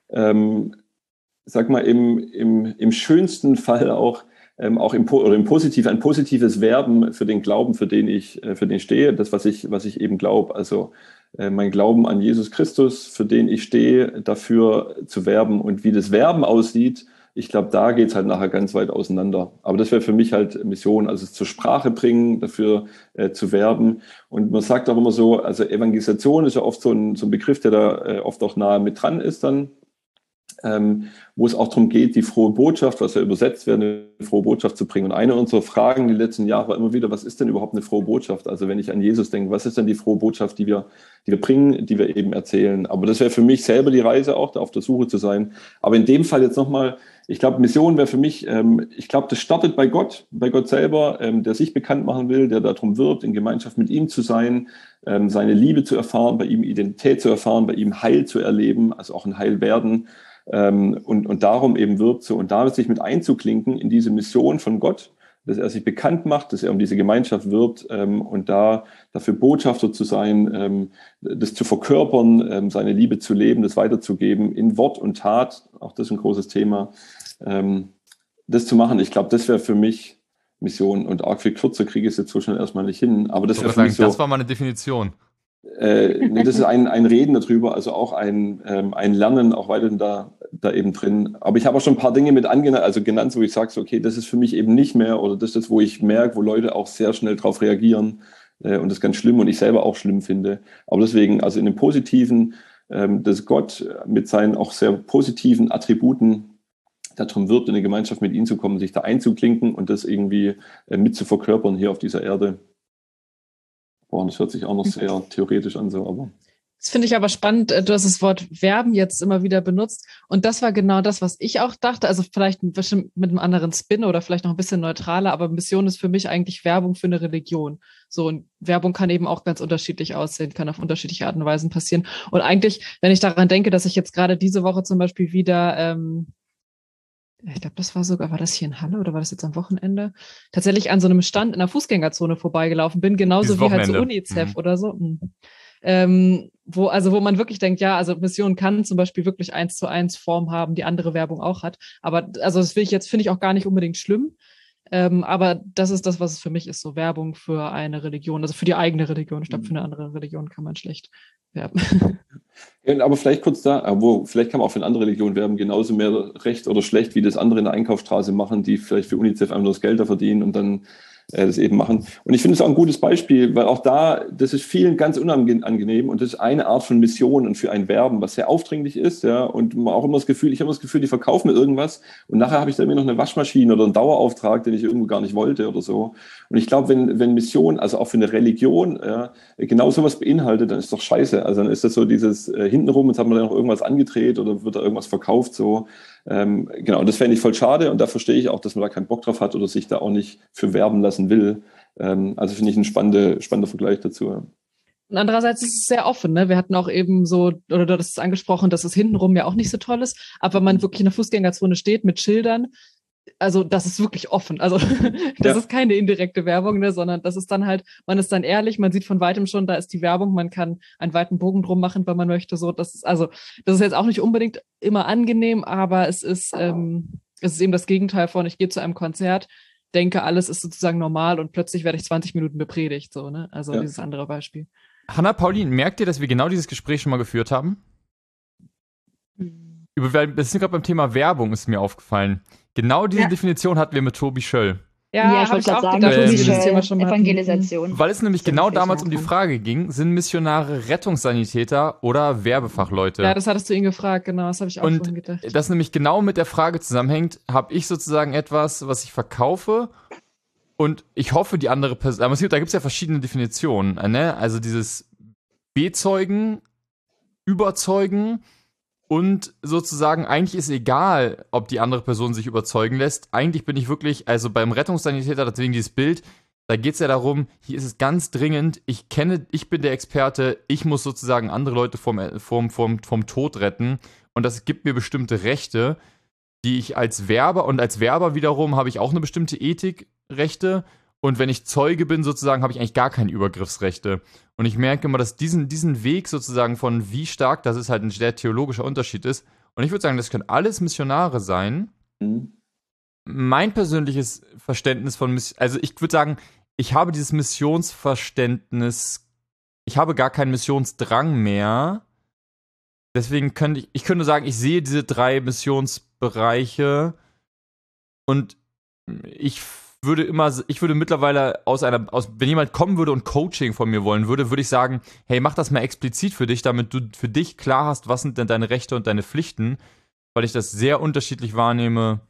E: sag mal, im schönsten Fall auch ein positives Werben für den Glauben, für den ich stehe, das, was ich eben glaube. Also mein Glauben an Jesus Christus, für den ich stehe, dafür zu werben. Und wie das Werben aussieht, ich glaube, da geht es halt nachher ganz weit auseinander. Aber das wäre für mich halt Mission, also es zur Sprache bringen, dafür zu werben. Und man sagt auch immer so, also Evangelisation ist ja oft so ein Begriff, der da oft auch nahe mit dran ist dann, wo es auch darum geht, die frohe Botschaft, was ja übersetzt wird, eine frohe Botschaft zu bringen. Und eine unserer Fragen die letzten Jahre war immer wieder, was ist denn überhaupt eine frohe Botschaft? Also wenn ich an Jesus denke, was ist denn die frohe Botschaft, die wir bringen, die wir eben erzählen? Aber das wäre für mich selber die Reise auch, da auf der Suche zu sein. Aber in dem Fall jetzt nochmal, ich glaube, Mission wäre für mich, ich glaube, das startet bei Gott selber, der sich bekannt machen will, der darum wirbt, in Gemeinschaft mit ihm zu sein, seine Liebe zu erfahren, bei ihm Identität zu erfahren, bei ihm Heil zu erleben, also auch ein Heilwerden. Und darum eben wirbt so und da sich mit einzuklinken in diese Mission von Gott, dass er sich bekannt macht, dass er um diese Gemeinschaft wirbt und dafür Botschafter zu sein, das zu verkörpern, seine Liebe zu leben, das weiterzugeben in Wort und Tat, auch das ist ein großes Thema, das zu machen. Ich glaube, das wäre für mich Mission und arg viel kürzer kriege ich es jetzt so schnell erstmal nicht hin, aber das wäre für mich so.
B: Das war mal eine Definition.
E: Nee, das ist ein Reden darüber, also auch ein Lernen, auch weiterhin da eben drin. Aber ich habe auch schon ein paar Dinge mit genannt, wo ich sage, so, okay, das ist für mich eben nicht mehr, oder das ist, wo ich merke, wo Leute auch sehr schnell drauf reagieren und das ist ganz schlimm und ich selber auch schlimm finde. Aber deswegen, also in dem Positiven, dass Gott mit seinen auch sehr positiven Attributen darum wirbt, in eine Gemeinschaft mit ihm zu kommen, sich da einzuklinken und das irgendwie mit zu verkörpern hier auf dieser Erde. Boah, das hört sich auch noch sehr theoretisch an, so, aber.
C: Das finde ich aber spannend. Du hast das Wort Werben jetzt immer wieder benutzt. Und das war genau das, was ich auch dachte. Also vielleicht bestimmt mit einem anderen Spin oder vielleicht noch ein bisschen neutraler. Aber Mission ist für mich eigentlich Werbung für eine Religion. So, und Werbung kann eben auch ganz unterschiedlich aussehen, kann auf unterschiedliche Arten und Weisen passieren. Und eigentlich, wenn ich daran denke, dass ich jetzt gerade diese Woche zum Beispiel wieder, ich glaube, war das hier in Halle oder war das jetzt am Wochenende? Tatsächlich an so einem Stand in der Fußgängerzone vorbeigelaufen bin, genauso wie halt so UNICEF oder so. Wo man wirklich denkt, ja, also Mission kann zum Beispiel wirklich 1:1 Form haben, die andere Werbung auch hat. Aber also das finde ich auch gar nicht unbedingt schlimm. Aber das ist das, was es für mich ist, so Werbung für eine Religion, also für die eigene Religion. Ich glaube, für eine andere Religion kann man schlecht werben.
E: Ja, aber vielleicht kurz vielleicht kann man auch für eine andere Religion werben, genauso mehr recht oder schlecht, wie das andere in der Einkaufsstraße machen, die vielleicht für UNICEF einfach nur das Geld da verdienen und dann das eben machen. Und ich finde es auch ein gutes Beispiel, weil auch das ist vielen ganz unangenehm und das ist eine Art von Mission und für ein Werben, was sehr aufdringlich ist, ja, und man auch immer ich habe immer das Gefühl, die verkaufen mir irgendwas und nachher habe ich da immer noch eine Waschmaschine oder einen Dauerauftrag, den ich irgendwo gar nicht wollte oder so. Und ich glaube, wenn Mission, also auch für eine Religion, ja, genau sowas beinhaltet, dann ist doch scheiße. Also dann ist das so dieses hintenrum, jetzt hat man da noch irgendwas angedreht oder wird da irgendwas verkauft, so. Genau, das fände ich voll schade und da verstehe ich auch, dass man da keinen Bock drauf hat oder sich da auch nicht für werben lassen will. Also finde ich ein spannender Vergleich dazu.
C: Und andererseits ist es sehr offen, ne? Wir hatten auch eben so, oder du hast es angesprochen, dass es hintenrum ja auch nicht so toll ist, aber wenn man wirklich in der Fußgängerzone steht mit Schildern, also das ist wirklich offen. Also das ist keine indirekte Werbung, ne, sondern das ist dann halt, man ist dann ehrlich, man sieht von weitem schon, da ist die Werbung, man kann einen weiten Bogen drum machen, wenn man möchte. So, das ist jetzt auch nicht unbedingt immer angenehm, aber es ist eben das Gegenteil von, ich gehe zu einem Konzert, denke, alles ist sozusagen normal und plötzlich werde ich 20 Minuten bepredigt. So, ne? Also dieses andere Beispiel.
B: Hanna, Pauline, merkt ihr, dass wir genau dieses Gespräch schon mal geführt haben? Das ist gerade beim Thema Werbung, ist mir aufgefallen. Genau diese Definition hatten wir mit Tobi Schöll.
D: Ja, ich
C: hab
D: wollte gerade
C: auch
D: sagen,
C: gedacht, dass wir das
D: Tobi
C: Thema schon mal hatten.
D: Evangelisation.
B: Weil es nämlich
D: So
B: genau
D: ungefähr
B: damals um die
D: davon.
B: Frage ging, sind Missionare Rettungssanitäter oder Werbefachleute?
C: Ja, das hattest du ihn gefragt, genau, das habe ich auch vorhin
B: Und
C: gedacht.
B: das nämlich genau mit der Frage zusammenhängt, habe ich sozusagen etwas, was ich verkaufe und ich hoffe, die andere Person, aber da gibt es ja verschiedene Definitionen, ne? Also dieses Bezeugen, Überzeugen und sozusagen eigentlich ist egal, ob die andere Person sich überzeugen lässt. Eigentlich bin ich wirklich, also beim Rettungssanitäter, deswegen dieses Bild, da geht es ja darum, hier ist es ganz dringend, ich bin der Experte, ich muss sozusagen andere Leute vom Tod retten und das gibt mir bestimmte Rechte, die ich als Werber und als Werber wiederum habe ich auch eine bestimmte Ethikrechte und wenn ich Zeuge bin sozusagen, habe ich eigentlich gar keine Übergriffsrechte. Und ich merke immer, dass diesen Weg sozusagen von wie stark, das ist halt ein sehr theologischer Unterschied ist. Und ich würde sagen, das können alles Missionare sein.
E: Mhm.
B: Mein persönliches Verständnis von also ich würde sagen, ich habe dieses Missionsverständnis, ich habe gar keinen Missionsdrang mehr. Deswegen könnte ich könnte sagen, ich sehe diese 3 Missionsbereiche und ich würde mittlerweile wenn jemand kommen würde und Coaching von mir wollen würde, würde ich sagen, hey, mach das mal explizit für dich, damit du für dich klar hast, was sind denn deine Rechte und deine Pflichten, weil ich das sehr unterschiedlich wahrnehme,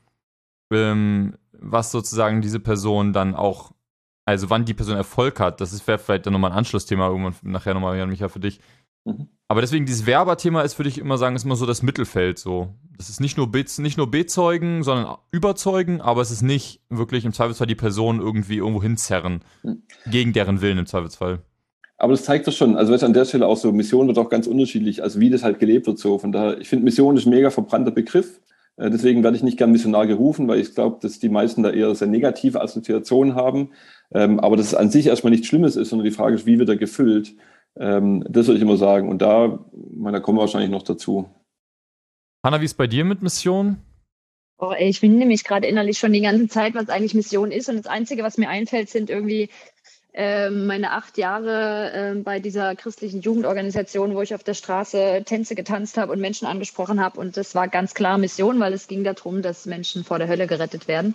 B: was sozusagen diese Person dann auch, also wann die Person Erfolg hat. Das wäre vielleicht dann nochmal ein Anschlussthema irgendwann nachher nochmal, Jan Micha, für dich.
E: Mhm.
B: Aber deswegen, dieses Werberthema ist, würde ich immer sagen, ist immer so das Mittelfeld so. Das ist nicht nur bezeugen, sondern überzeugen, aber es ist nicht wirklich im Zweifelsfall die Person irgendwie irgendwo hinzerren. Gegen deren Willen im Zweifelsfall.
E: Aber das zeigt doch schon, also weißt du, an der Stelle auch so, Mission wird auch ganz unterschiedlich, also wie das halt gelebt wird so. Von daher, ich finde, Mission ist ein mega verbrannter Begriff. Deswegen werde ich nicht gern Missionar gerufen, weil ich glaube, dass die meisten da eher sehr negative Assoziationen haben. Aber dass es an sich erstmal nichts Schlimmes ist, sondern die Frage ist, wie wird er gefüllt? Das würde ich immer sagen. Und da kommen wir wahrscheinlich noch dazu.
B: Hanna, wie ist bei dir mit Mission?
D: Oh, ey, ich bin nämlich gerade innerlich schon die ganze Zeit, was eigentlich Mission ist. Und das Einzige, was mir einfällt, sind irgendwie meine 8 Jahre bei dieser christlichen Jugendorganisation, wo ich auf der Straße Tänze getanzt habe und Menschen angesprochen habe. Und das war ganz klar Mission, weil es ging darum, dass Menschen vor der Hölle gerettet werden.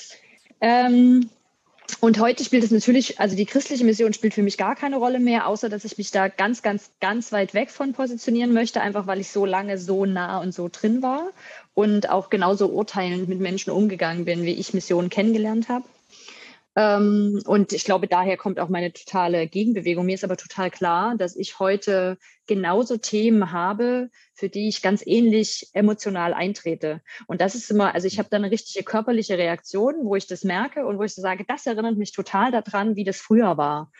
D: Und heute spielt es natürlich, also die christliche Mission spielt für mich gar keine Rolle mehr, außer dass ich mich da ganz, ganz, ganz weit weg von positionieren möchte, einfach weil ich so lange so nah und so drin war und auch genauso urteilend mit Menschen umgegangen bin, wie ich Missionen kennengelernt habe. Und ich glaube, daher kommt auch meine totale Gegenbewegung. Mir ist aber total klar, dass ich heute genauso Themen habe, für die ich ganz ähnlich emotional eintrete. Und das ist immer, also ich habe da eine richtige körperliche Reaktion, wo ich das merke und wo ich so sage, das erinnert mich total daran, wie das früher war.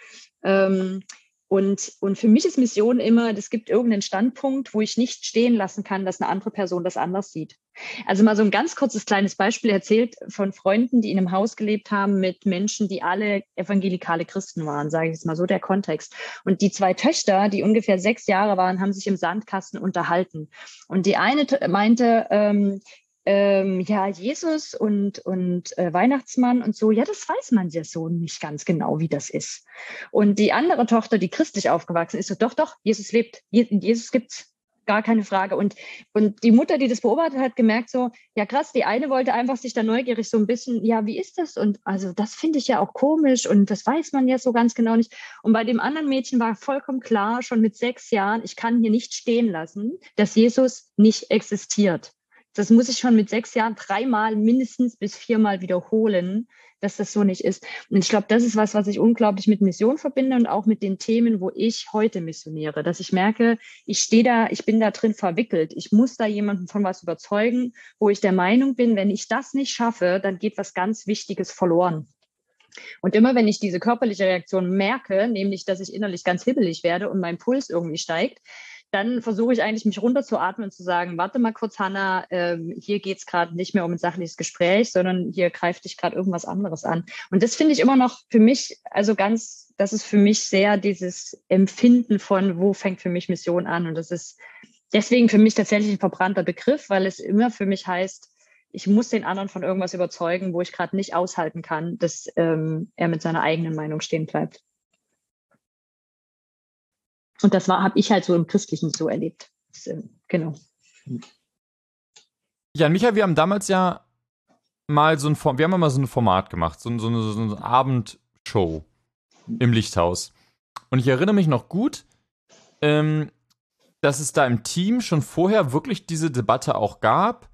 D: Und für mich ist Mission immer, es gibt irgendeinen Standpunkt, wo ich nicht stehen lassen kann, dass eine andere Person das anders sieht. Also mal so ein ganz kurzes kleines Beispiel erzählt von Freunden, die in einem Haus gelebt haben mit Menschen, die alle evangelikale Christen waren, sage ich jetzt mal so, der Kontext. Und die 2 Töchter, die ungefähr 6 Jahre waren, haben sich im Sandkasten unterhalten. Und die eine meinte, ja, Jesus und Weihnachtsmann und so, ja, das weiß man ja so nicht ganz genau, wie das ist. Und die andere Tochter, die christlich aufgewachsen ist, so, doch, Jesus lebt, Jesus gibt's, gar keine Frage. Und die Mutter, die das beobachtet hat, gemerkt so, ja krass, die eine wollte einfach sich da neugierig so ein bisschen, ja, wie ist das? Und also das finde ich ja auch komisch und das weiß man ja so ganz genau nicht. Und bei dem anderen Mädchen war vollkommen klar, schon mit 6 Jahren, ich kann hier nicht stehen lassen, dass Jesus nicht existiert. Das muss ich schon mit 6 Jahren 3-mal mindestens bis 4-mal wiederholen, dass das so nicht ist. Und ich glaube, das ist was ich unglaublich mit Mission verbinde und auch mit den Themen, wo ich heute missioniere, dass ich merke, ich bin da drin verwickelt. Ich muss da jemanden von was überzeugen, wo ich der Meinung bin, wenn ich das nicht schaffe, dann geht was ganz Wichtiges verloren. Und immer wenn ich diese körperliche Reaktion merke, nämlich, dass ich innerlich ganz hibbelig werde und mein Puls irgendwie steigt, dann versuche ich eigentlich, mich runterzuatmen und zu sagen, warte mal kurz, Hanna, hier geht es gerade nicht mehr um ein sachliches Gespräch, sondern hier greift dich gerade irgendwas anderes an. Und das finde ich immer noch für mich, also das ist für mich sehr dieses Empfinden von, wo fängt für mich Mission an? Und das ist deswegen für mich tatsächlich ein verbrannter Begriff, weil es immer für mich heißt, ich muss den anderen von irgendwas überzeugen, wo ich gerade nicht aushalten kann, dass er mit seiner eigenen Meinung stehen bleibt. Und das habe ich halt so im Christlichen so erlebt. Das, genau.
B: Ja, Micha, wir haben damals ja mal wir haben mal so ein Format gemacht, so eine Abendshow im Lichthaus. Und ich erinnere mich noch gut, dass es da im Team schon vorher wirklich diese Debatte auch gab,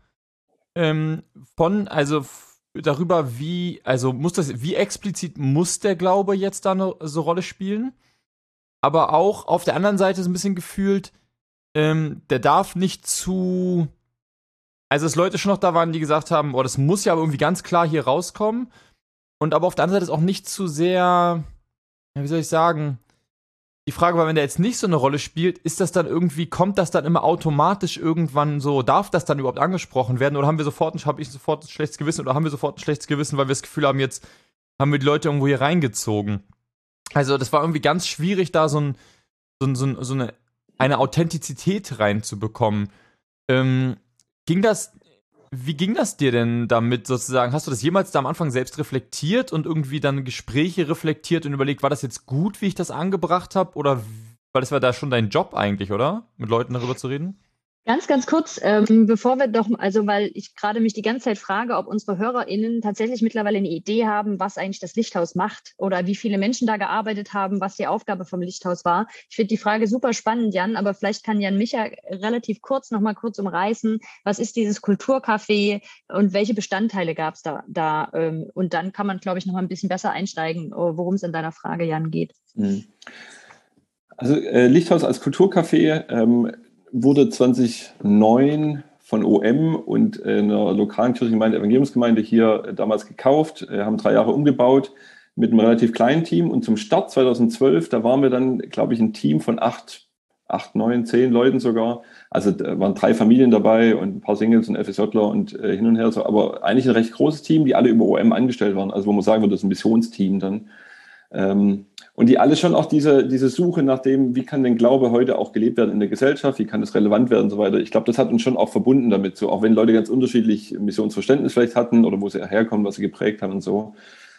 B: darüber, wie explizit muss der Glaube jetzt da eine so Rolle spielen? Aber auch auf der anderen Seite so ein bisschen gefühlt, der darf nicht zu. Also, dass Leute schon noch da waren, die gesagt haben, oh, das muss ja aber irgendwie ganz klar hier rauskommen. Und aber auf der anderen Seite ist auch nicht zu sehr, ja, wie soll ich sagen, die Frage war, wenn der jetzt nicht so eine Rolle spielt, kommt das dann immer automatisch irgendwann so, darf das dann überhaupt angesprochen werden? Oder habe ich sofort ein schlechtes Gewissen, oder haben wir sofort ein schlechtes Gewissen, weil wir das Gefühl haben, jetzt haben wir die Leute irgendwo hier reingezogen? Also, das war irgendwie ganz schwierig, da so eine Authentizität reinzubekommen. Wie ging das dir denn damit sozusagen? Hast du das jemals da am Anfang selbst reflektiert und irgendwie dann Gespräche reflektiert und überlegt, war das jetzt gut, wie ich das angebracht habe? Weil das war da schon dein Job eigentlich, oder? Mit Leuten darüber zu reden?
D: Ganz, ganz kurz, bevor wir weil ich gerade mich die ganze Zeit frage, ob unsere HörerInnen tatsächlich mittlerweile eine Idee haben, was eigentlich das Lichthaus macht oder wie viele Menschen da gearbeitet haben, was die Aufgabe vom Lichthaus war. Ich finde die Frage super spannend, Jan, aber vielleicht kann Jan Micha relativ kurz umreißen, was ist dieses Kulturcafé und welche Bestandteile gab es da? Und dann kann man, glaube ich, noch mal ein bisschen besser einsteigen, worum es in deiner Frage, Jan, geht.
E: Also Lichthaus als Kulturcafé wurde 2009 von OM und einer lokalen Kirchengemeinde, Evangeliumsgemeinde hier damals gekauft, haben 3 Jahre umgebaut mit einem relativ kleinen Team. Und zum Start 2012, da waren wir dann, glaube ich, ein Team von 8, 9, 10 Leuten sogar. Also da waren 3 Familien dabei und ein paar Singles und FSJler und hin und her. So. Aber eigentlich ein recht großes Team, die alle über OM angestellt waren. Also wo man sagen würde, das ist ein Missionsteam dann. Und die alle schon auch diese Suche nach dem, wie kann denn Glaube heute auch gelebt werden in der Gesellschaft, wie kann das relevant werden und so weiter. Ich glaube, das hat uns schon auch verbunden damit, so auch wenn Leute ganz unterschiedlich Missionsverständnis vielleicht hatten oder wo sie herkommen, was sie geprägt haben und so.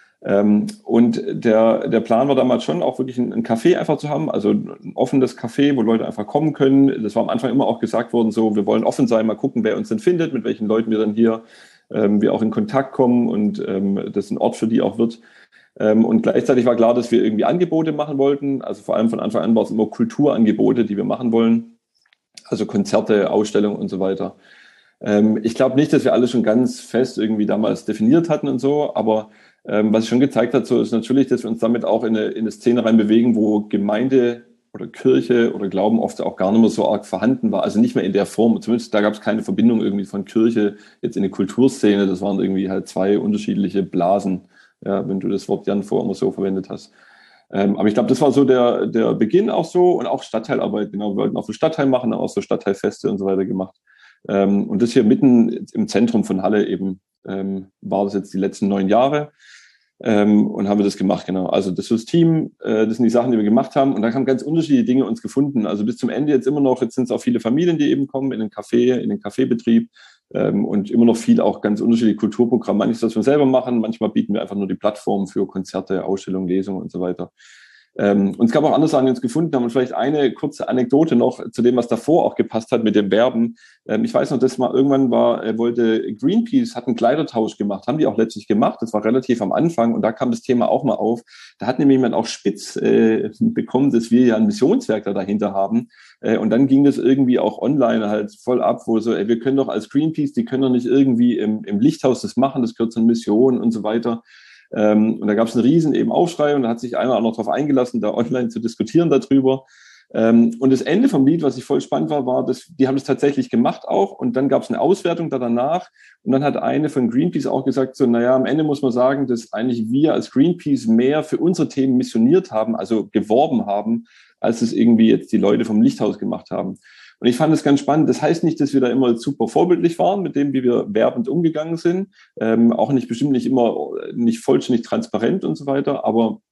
E: Und der Plan war damals schon auch wirklich ein Café einfach zu haben, also ein offenes Café, wo Leute einfach kommen können. Das war am Anfang immer auch gesagt worden, so wir wollen offen sein, mal gucken, wer uns denn findet, mit welchen Leuten wir dann hier wir auch in Kontakt kommen und das ein Ort für die auch wird. Und gleichzeitig war klar, dass wir irgendwie Angebote machen wollten. Also vor allem von Anfang an war es immer Kulturangebote, die wir machen wollen. Also Konzerte, Ausstellungen und so weiter. Ich glaube nicht, dass wir alles schon ganz fest irgendwie damals definiert hatten und so. Aber was es schon gezeigt hat, so ist natürlich, dass wir uns damit auch in eine Szene reinbewegen, wo Gemeinde oder Kirche oder Glauben oft auch gar nicht mehr so arg vorhanden war. Also nicht mehr in der Form. Zumindest da gab es keine Verbindung irgendwie von Kirche jetzt in eine Kulturszene. Das waren irgendwie halt 2 unterschiedliche Blasen. Ja, wenn du das Wort Jan vorher immer so verwendet hast. Aber ich glaube, das war so der Beginn auch so und auch Stadtteilarbeit. Genau, wir wollten auch so Stadtteil machen, haben auch so Stadtteilfeste und so weiter gemacht. Und das hier mitten im Zentrum von Halle eben war das jetzt die letzten 9 Jahre und haben wir das gemacht, genau. Also das ist das Team, das sind die Sachen, die wir gemacht haben und da haben ganz unterschiedliche Dinge uns gefunden. Also bis zum Ende jetzt immer noch, jetzt sind es auch viele Familien, die eben kommen in den Kaffeebetrieb. Und immer noch viel auch ganz unterschiedliche Kulturprogramme. Manches, was wir selber machen, manchmal bieten wir einfach nur die Plattform für Konzerte, Ausstellungen, Lesungen und so weiter. Und es gab auch andere Sachen, die uns gefunden haben. Und vielleicht eine kurze Anekdote noch zu dem, was davor auch gepasst hat mit dem Werben. Ich weiß noch, dass mal irgendwann wollte Greenpeace, hat einen Kleidertausch gemacht, haben die auch letztlich gemacht. Das war relativ am Anfang und da kam das Thema auch mal auf. Da hat nämlich jemand auch spitz bekommen, dass wir ja ein Missionswerk da dahinter haben. Und dann ging das irgendwie auch online halt voll ab, wo so, wir können doch als Greenpeace, die können doch nicht irgendwie im Lichthaus das machen, das gehört zur Mission und so weiter. Und da gab es einen riesen eben Aufschrei und da hat sich einer auch noch darauf eingelassen, da online zu diskutieren darüber. Und das Ende vom Lied, was ich voll spannend war, dass die haben das tatsächlich gemacht auch und dann gab es eine Auswertung danach und dann hat eine von Greenpeace auch gesagt, so naja, am Ende muss man sagen, dass eigentlich wir als Greenpeace mehr für unsere Themen missioniert haben, also geworben haben, als es irgendwie jetzt die Leute vom Lichthaus gemacht haben. Und ich fand es ganz spannend. Das heißt nicht, dass wir da immer super vorbildlich waren mit dem, wie wir werbend umgegangen sind. Auch bestimmt nicht immer nicht vollständig transparent und so weiter. Aber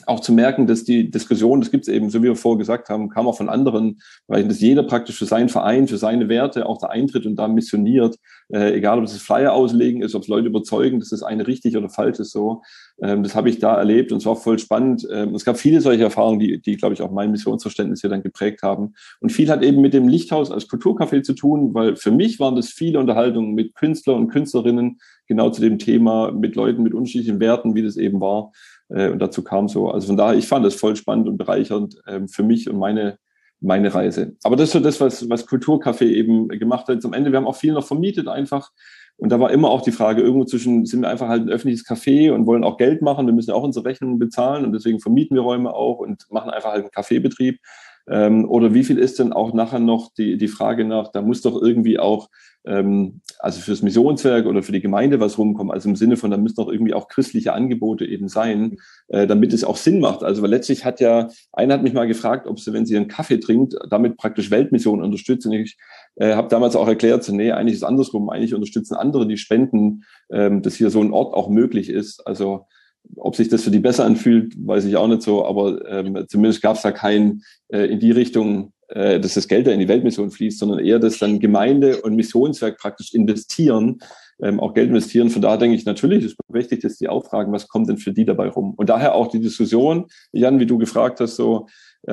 E: auch zu merken, dass die Diskussion, das gibt es eben, so wie wir vorher gesagt haben, kam auch von anderen Bereichen, dass jeder praktisch für seinen Verein, für seine Werte auch da eintritt und da missioniert, egal ob es das Flyer auslegen ist, ob es Leute überzeugen, dass das eine richtig oder falsch ist, so. Das habe ich da erlebt und es war voll spannend. Es gab viele solche Erfahrungen, die glaube ich, auch mein Missionsverständnis hier dann geprägt haben. Und viel hat eben mit dem Lichthaus als Kulturcafé zu tun, weil für mich waren das viele Unterhaltungen mit Künstlern und Künstlerinnen, genau zu dem Thema, mit Leuten mit unterschiedlichen Werten, wie das eben war. Und dazu kam so. Also von daher, ich fand das voll spannend und bereichernd für mich und meine Reise. Aber das ist so das, was Kulturcafé eben gemacht hat. Am Ende, wir haben auch viel noch vermietet einfach. Und da war immer auch die Frage, irgendwo zwischen, sind wir einfach halt ein öffentliches Café und wollen auch Geld machen, wir müssen ja auch unsere Rechnungen bezahlen und deswegen vermieten wir Räume auch und machen einfach halt einen Kaffeebetrieb. Oder wie viel ist denn auch nachher noch die Frage nach, da muss doch irgendwie auch, also fürs Missionswerk oder für die Gemeinde was rumkommen, also im Sinne von, da müssen doch irgendwie auch christliche Angebote eben sein, damit es auch Sinn macht. Also weil letztlich einer hat mich mal gefragt, ob sie, wenn sie einen Kaffee trinkt, damit praktisch Weltmissionen unterstützt. Und ich habe damals auch erklärt, so, nee, eigentlich ist es andersrum, eigentlich unterstützen andere, die spenden, dass hier so ein Ort auch möglich ist. Also ob sich das für die besser anfühlt, weiß ich auch nicht so, aber zumindest gab es da kein in die Richtung, dass das Geld da in die Weltmission fließt, sondern eher, dass dann Gemeinde und Missionswerk praktisch investieren, auch Geld investieren. Von daher denke ich, natürlich ist es berechtigt, dass die auch fragen, was kommt denn für die dabei rum? Und daher auch die Diskussion, Jan, wie du gefragt hast, so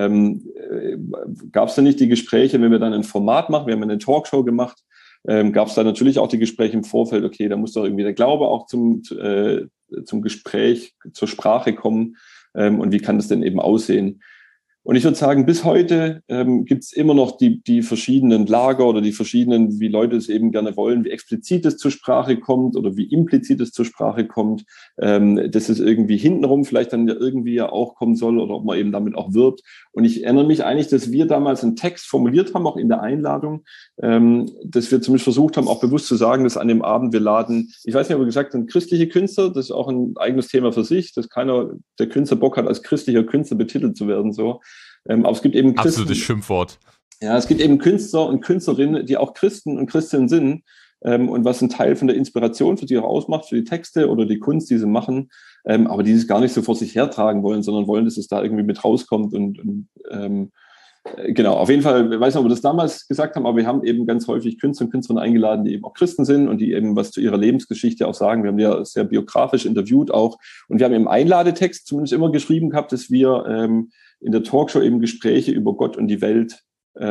E: gab es da nicht die Gespräche, wenn wir dann ein Format machen, wir haben eine Talkshow gemacht, gab es da natürlich auch die Gespräche im Vorfeld, okay, da muss doch irgendwie der Glaube auch zum Gespräch, zur Sprache kommen und wie kann das denn eben aussehen? Und ich würde sagen, bis heute gibt es immer noch die verschiedenen Lager oder die verschiedenen, wie Leute es eben gerne wollen, wie explizit es zur Sprache kommt oder wie implizit es zur Sprache kommt, dass es irgendwie hintenrum vielleicht dann irgendwie ja auch kommen soll oder ob man eben damit auch wirbt. Und ich erinnere mich eigentlich, dass wir damals einen Text formuliert haben, auch in der Einladung, dass wir zumindest versucht haben, auch bewusst zu sagen, dass an dem Abend wir laden, ich weiß nicht, ob wir gesagt haben, christliche Künstler, das ist auch ein eigenes Thema für sich, dass keiner der Künstler Bock hat, als christlicher Künstler betitelt zu werden, so. Aber es gibt eben Christen,
B: absolutes Schimpfwort.
E: Ja, es gibt eben Künstler und Künstlerinnen, die auch Christen und Christinnen sind und was ein Teil von der Inspiration für sie auch ausmacht, für die Texte oder die Kunst, die sie machen, aber die es gar nicht so vor sich hertragen wollen, sondern wollen, dass es da irgendwie mit rauskommt und genau, auf jeden Fall, ich weiß nicht, ob wir das damals gesagt haben, aber wir haben eben ganz häufig Künstler und Künstlerinnen eingeladen, die eben auch Christen sind und die eben was zu ihrer Lebensgeschichte auch sagen. Wir haben die ja sehr biografisch interviewt auch und wir haben im Einladetext zumindest immer geschrieben gehabt, dass wir in der Talkshow eben Gespräche über Gott und die Welt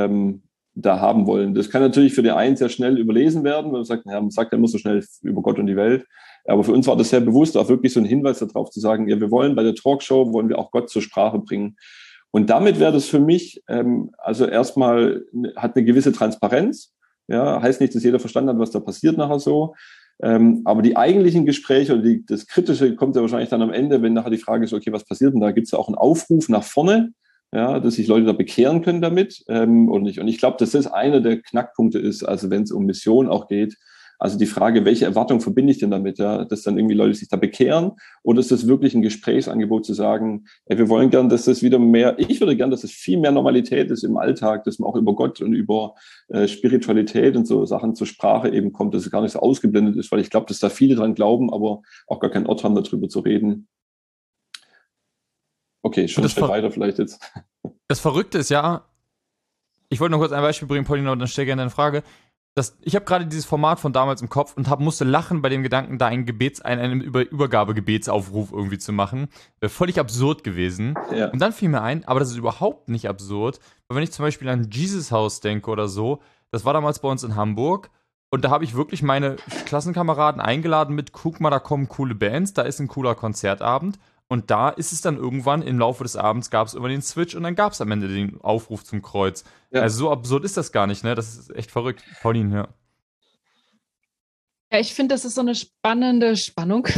E: da haben wollen. Das kann natürlich für den einen sehr schnell überlesen werden, weil man sagt ja immer so schnell über Gott und die Welt. Aber für uns war das sehr bewusst, auch wirklich so ein Hinweis darauf zu sagen, ja, wir wollen bei der Talkshow, wollen wir auch Gott zur Sprache bringen. Und damit wäre das für mich, also erstmal hat eine gewisse Transparenz. Ja, heißt nicht, dass jeder verstanden hat, was da passiert nachher so. Aber die eigentlichen Gespräche oder das Kritische kommt ja wahrscheinlich dann am Ende, wenn nachher die Frage ist, okay, was passiert denn da? Gibt es ja auch einen Aufruf nach vorne, ja, dass sich Leute da bekehren können damit oder nicht. Und ich glaube, dass das einer der Knackpunkte ist, also wenn es um Mission auch geht. Also die Frage, welche Erwartung verbinde ich denn damit, ja, dass dann irgendwie Leute sich da bekehren oder ist das wirklich ein Gesprächsangebot zu sagen, ey, wir wollen gern, dass das wieder mehr, ich würde gern, dass es viel mehr Normalität ist im Alltag, dass man auch über Gott und über Spiritualität und so Sachen zur Sprache eben kommt, dass es gar nicht so ausgeblendet ist, weil ich glaube, dass da viele dran glauben, aber auch gar keinen Ort haben, darüber zu reden. Okay, schon weiter vielleicht jetzt.
B: Das Verrückte ist ja, ich wollte noch kurz ein Beispiel bringen, Paulina, und dann stell gerne eine Frage. Ich habe gerade dieses Format von damals im Kopf und musste lachen bei dem Gedanken, da einen Übergabegebetsaufruf irgendwie zu machen. Wäre völlig absurd gewesen. Ja. Und dann fiel mir ein, aber das ist überhaupt nicht absurd, weil wenn ich zum Beispiel an Jesus Haus denke oder so, das war damals bei uns in Hamburg und da habe ich wirklich meine Klassenkameraden eingeladen mit, guck mal, da kommen coole Bands, da ist ein cooler Konzertabend. Und da ist es dann irgendwann, im Laufe des Abends gab es immer den Switch und dann gab es am Ende den Aufruf zum Kreuz. Ja. Also so absurd ist das gar nicht, ne? Das ist echt verrückt. Pauline, ja.
C: Ja, ich finde, das ist so eine spannende Spannung,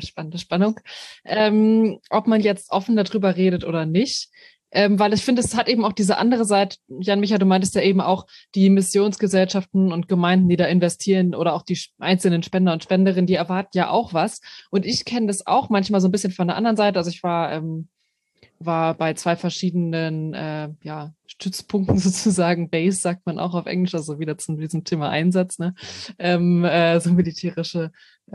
C: ob man jetzt offen darüber redet oder nicht. Weil ich finde, es hat eben auch diese andere Seite, Jan-Micha, du meintest ja eben auch die Missionsgesellschaften und Gemeinden, die da investieren oder auch die einzelnen Spender und Spenderinnen, die erwarten ja auch was. Und ich kenne das auch manchmal so ein bisschen von der anderen Seite. Also ich war war bei 2 verschiedenen Stützpunkten sozusagen, Base sagt man auch auf Englisch, also wieder zu diesem Thema Einsatz, ne? So militärische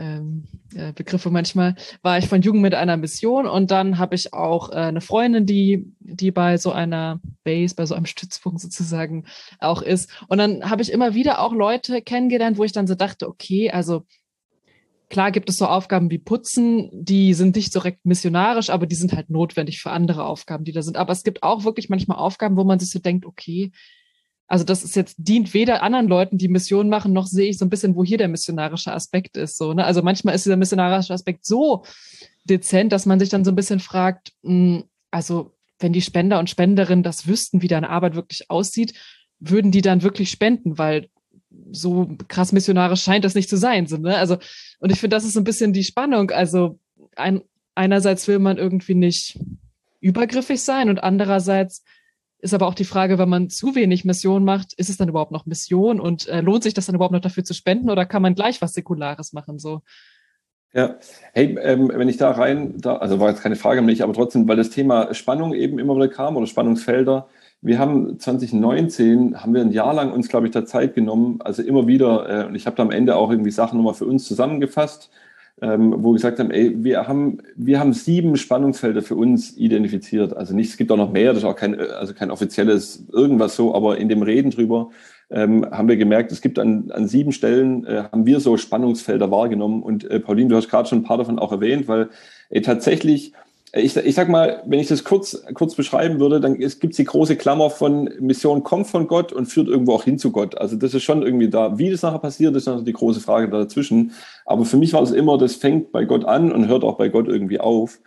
C: Begriffe manchmal, war ich von Jugend mit einer Mission und dann habe ich auch eine Freundin, die bei so einer Base, bei so einem Stützpunkt sozusagen auch ist. Und dann habe ich immer wieder auch Leute kennengelernt, wo ich dann so dachte, okay, also klar gibt es so Aufgaben wie Putzen, die sind nicht direkt missionarisch, aber die sind halt notwendig für andere Aufgaben, die da sind. Aber es gibt auch wirklich manchmal Aufgaben, wo man sich so denkt, okay, also das ist jetzt, dient weder anderen Leuten, die Missionen machen, noch sehe ich so ein bisschen, wo hier der missionarische Aspekt ist. So, ne? Also manchmal ist dieser missionarische Aspekt so dezent, dass man sich dann so ein bisschen fragt, also wenn die Spender und Spenderinnen das wüssten, wie deine Arbeit wirklich aussieht, würden die dann wirklich spenden, weil so krass missionarisch scheint das nicht zu sein. So, ne? Also, und ich finde, das ist so ein bisschen die Spannung. Also einerseits will man irgendwie nicht übergriffig sein und andererseits ist aber auch die Frage, wenn man zu wenig Mission macht, ist es dann überhaupt noch Mission und lohnt sich das dann überhaupt noch dafür zu spenden oder kann man gleich was Säkulares machen? So.
E: Ja, hey, wenn ich also war jetzt keine Frage an mich, aber trotzdem, weil das Thema Spannung eben immer wieder kam oder Spannungsfelder. Wir haben 2019, haben wir ein Jahr lang uns, glaube ich, da Zeit genommen, also immer wieder, und ich habe da am Ende auch irgendwie Sachen nochmal für uns zusammengefasst, wo wir gesagt haben, ey, wir haben 7 Spannungsfelder für uns identifiziert. Also nicht, es gibt auch noch mehr, das ist auch kein offizielles irgendwas so, aber in dem Reden drüber haben wir gemerkt, es gibt an 7 Stellen, haben wir so Spannungsfelder wahrgenommen. Und Pauline, du hast gerade schon ein paar davon auch erwähnt, weil tatsächlich, ich sag mal, wenn ich das kurz beschreiben würde, dann gibt es die große Klammer von Mission kommt von Gott und führt irgendwo auch hin zu Gott. Also das ist schon irgendwie da. Wie das nachher passiert, ist natürlich die große Frage dazwischen. Aber für mich war es immer, das fängt bei Gott an und hört auch bei Gott irgendwie auf.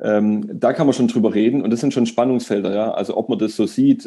E: Da kann man schon drüber reden und das sind schon Spannungsfelder, ja. Also ob man das so sieht,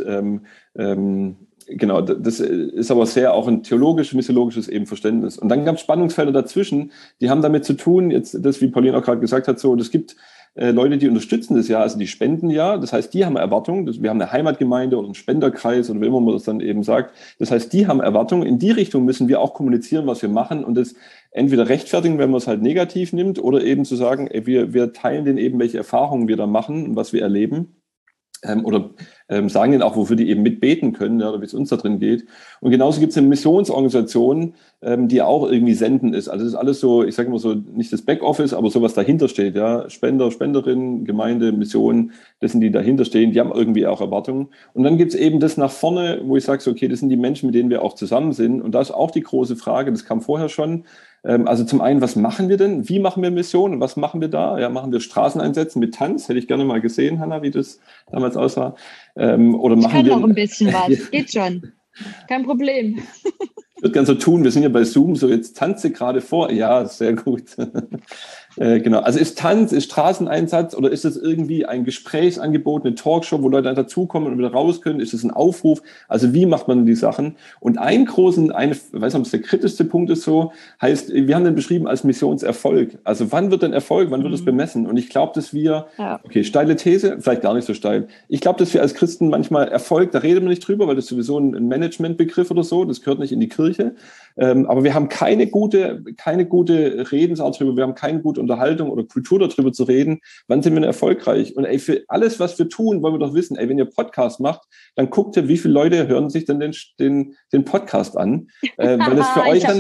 E: genau, das ist aber sehr auch ein theologisch-missiologisches eben Verständnis. Und dann gab es Spannungsfelder dazwischen, die haben damit zu tun, jetzt das, wie Pauline auch gerade gesagt hat, so, es gibt Leute, die unterstützen das ja, also die spenden ja, das heißt, die haben Erwartungen, wir haben eine Heimatgemeinde oder einen Spenderkreis oder wie immer man das dann eben sagt, das heißt, die haben Erwartungen, in die Richtung müssen wir auch kommunizieren, was wir machen und das entweder rechtfertigen, wenn man es halt negativ nimmt oder eben zu sagen, ey, wir teilen denen eben, welche Erfahrungen wir da machen und was wir erleben. Oder sagen denen auch, wofür die eben mitbeten können, ja, oder wie es uns da drin geht. Und genauso gibt es eine Missionsorganisation, die auch irgendwie senden ist. Also das ist alles so, ich sage immer so, nicht das Backoffice, aber so was dahinter steht. Ja, Spender, Spenderinnen, Gemeinde, Mission, das sind die dahinter stehen, die haben irgendwie auch Erwartungen. Und dann gibt es eben das nach vorne, wo ich sage, so, okay, das sind die Menschen, mit denen wir auch zusammen sind. Und da ist auch die große Frage, das kam vorher schon, also zum einen, was machen wir denn? Wie machen wir Missionen? Was machen wir da? Ja, machen wir Straßeneinsätze mit Tanz? Hätte ich gerne mal gesehen, Hanna, wie das damals aussah. Oder machen
D: ich kann
E: wir
D: noch ein bisschen was, geht schon. Kein Problem.
E: Ich würde gerne so tun, wir sind ja bei Zoom, so jetzt tanze gerade vor. Ja, sehr gut. Genau. Also ist Tanz, ist Straßeneinsatz oder ist es irgendwie ein Gesprächsangebot, eine Talkshow, wo Leute dann dazukommen und wieder raus können? Ist es ein Aufruf? Also wie macht man die Sachen? Und ich weiß nicht, ob es der kritischste Punkt ist so, heißt, wir haben den beschrieben als Missionserfolg. Also wann wird denn Erfolg? Wann wird es bemessen? Und ich glaube, dass wir, okay, steile These, vielleicht gar nicht so steil. Ich glaube, dass wir als Christen manchmal Erfolg, da redet man nicht drüber, weil das ist sowieso ein Managementbegriff oder so, das gehört nicht in die Kirche. Aber wir haben keine gute Redensart drüber, wir haben keine gute Unterhaltung oder Kultur darüber zu reden, wann sind wir denn erfolgreich? Und ey, für alles, was wir tun, wollen wir doch wissen, ey, wenn ihr Podcast macht, dann guckt ihr, wie viele Leute hören sich denn den Podcast an? Weil es für euch dann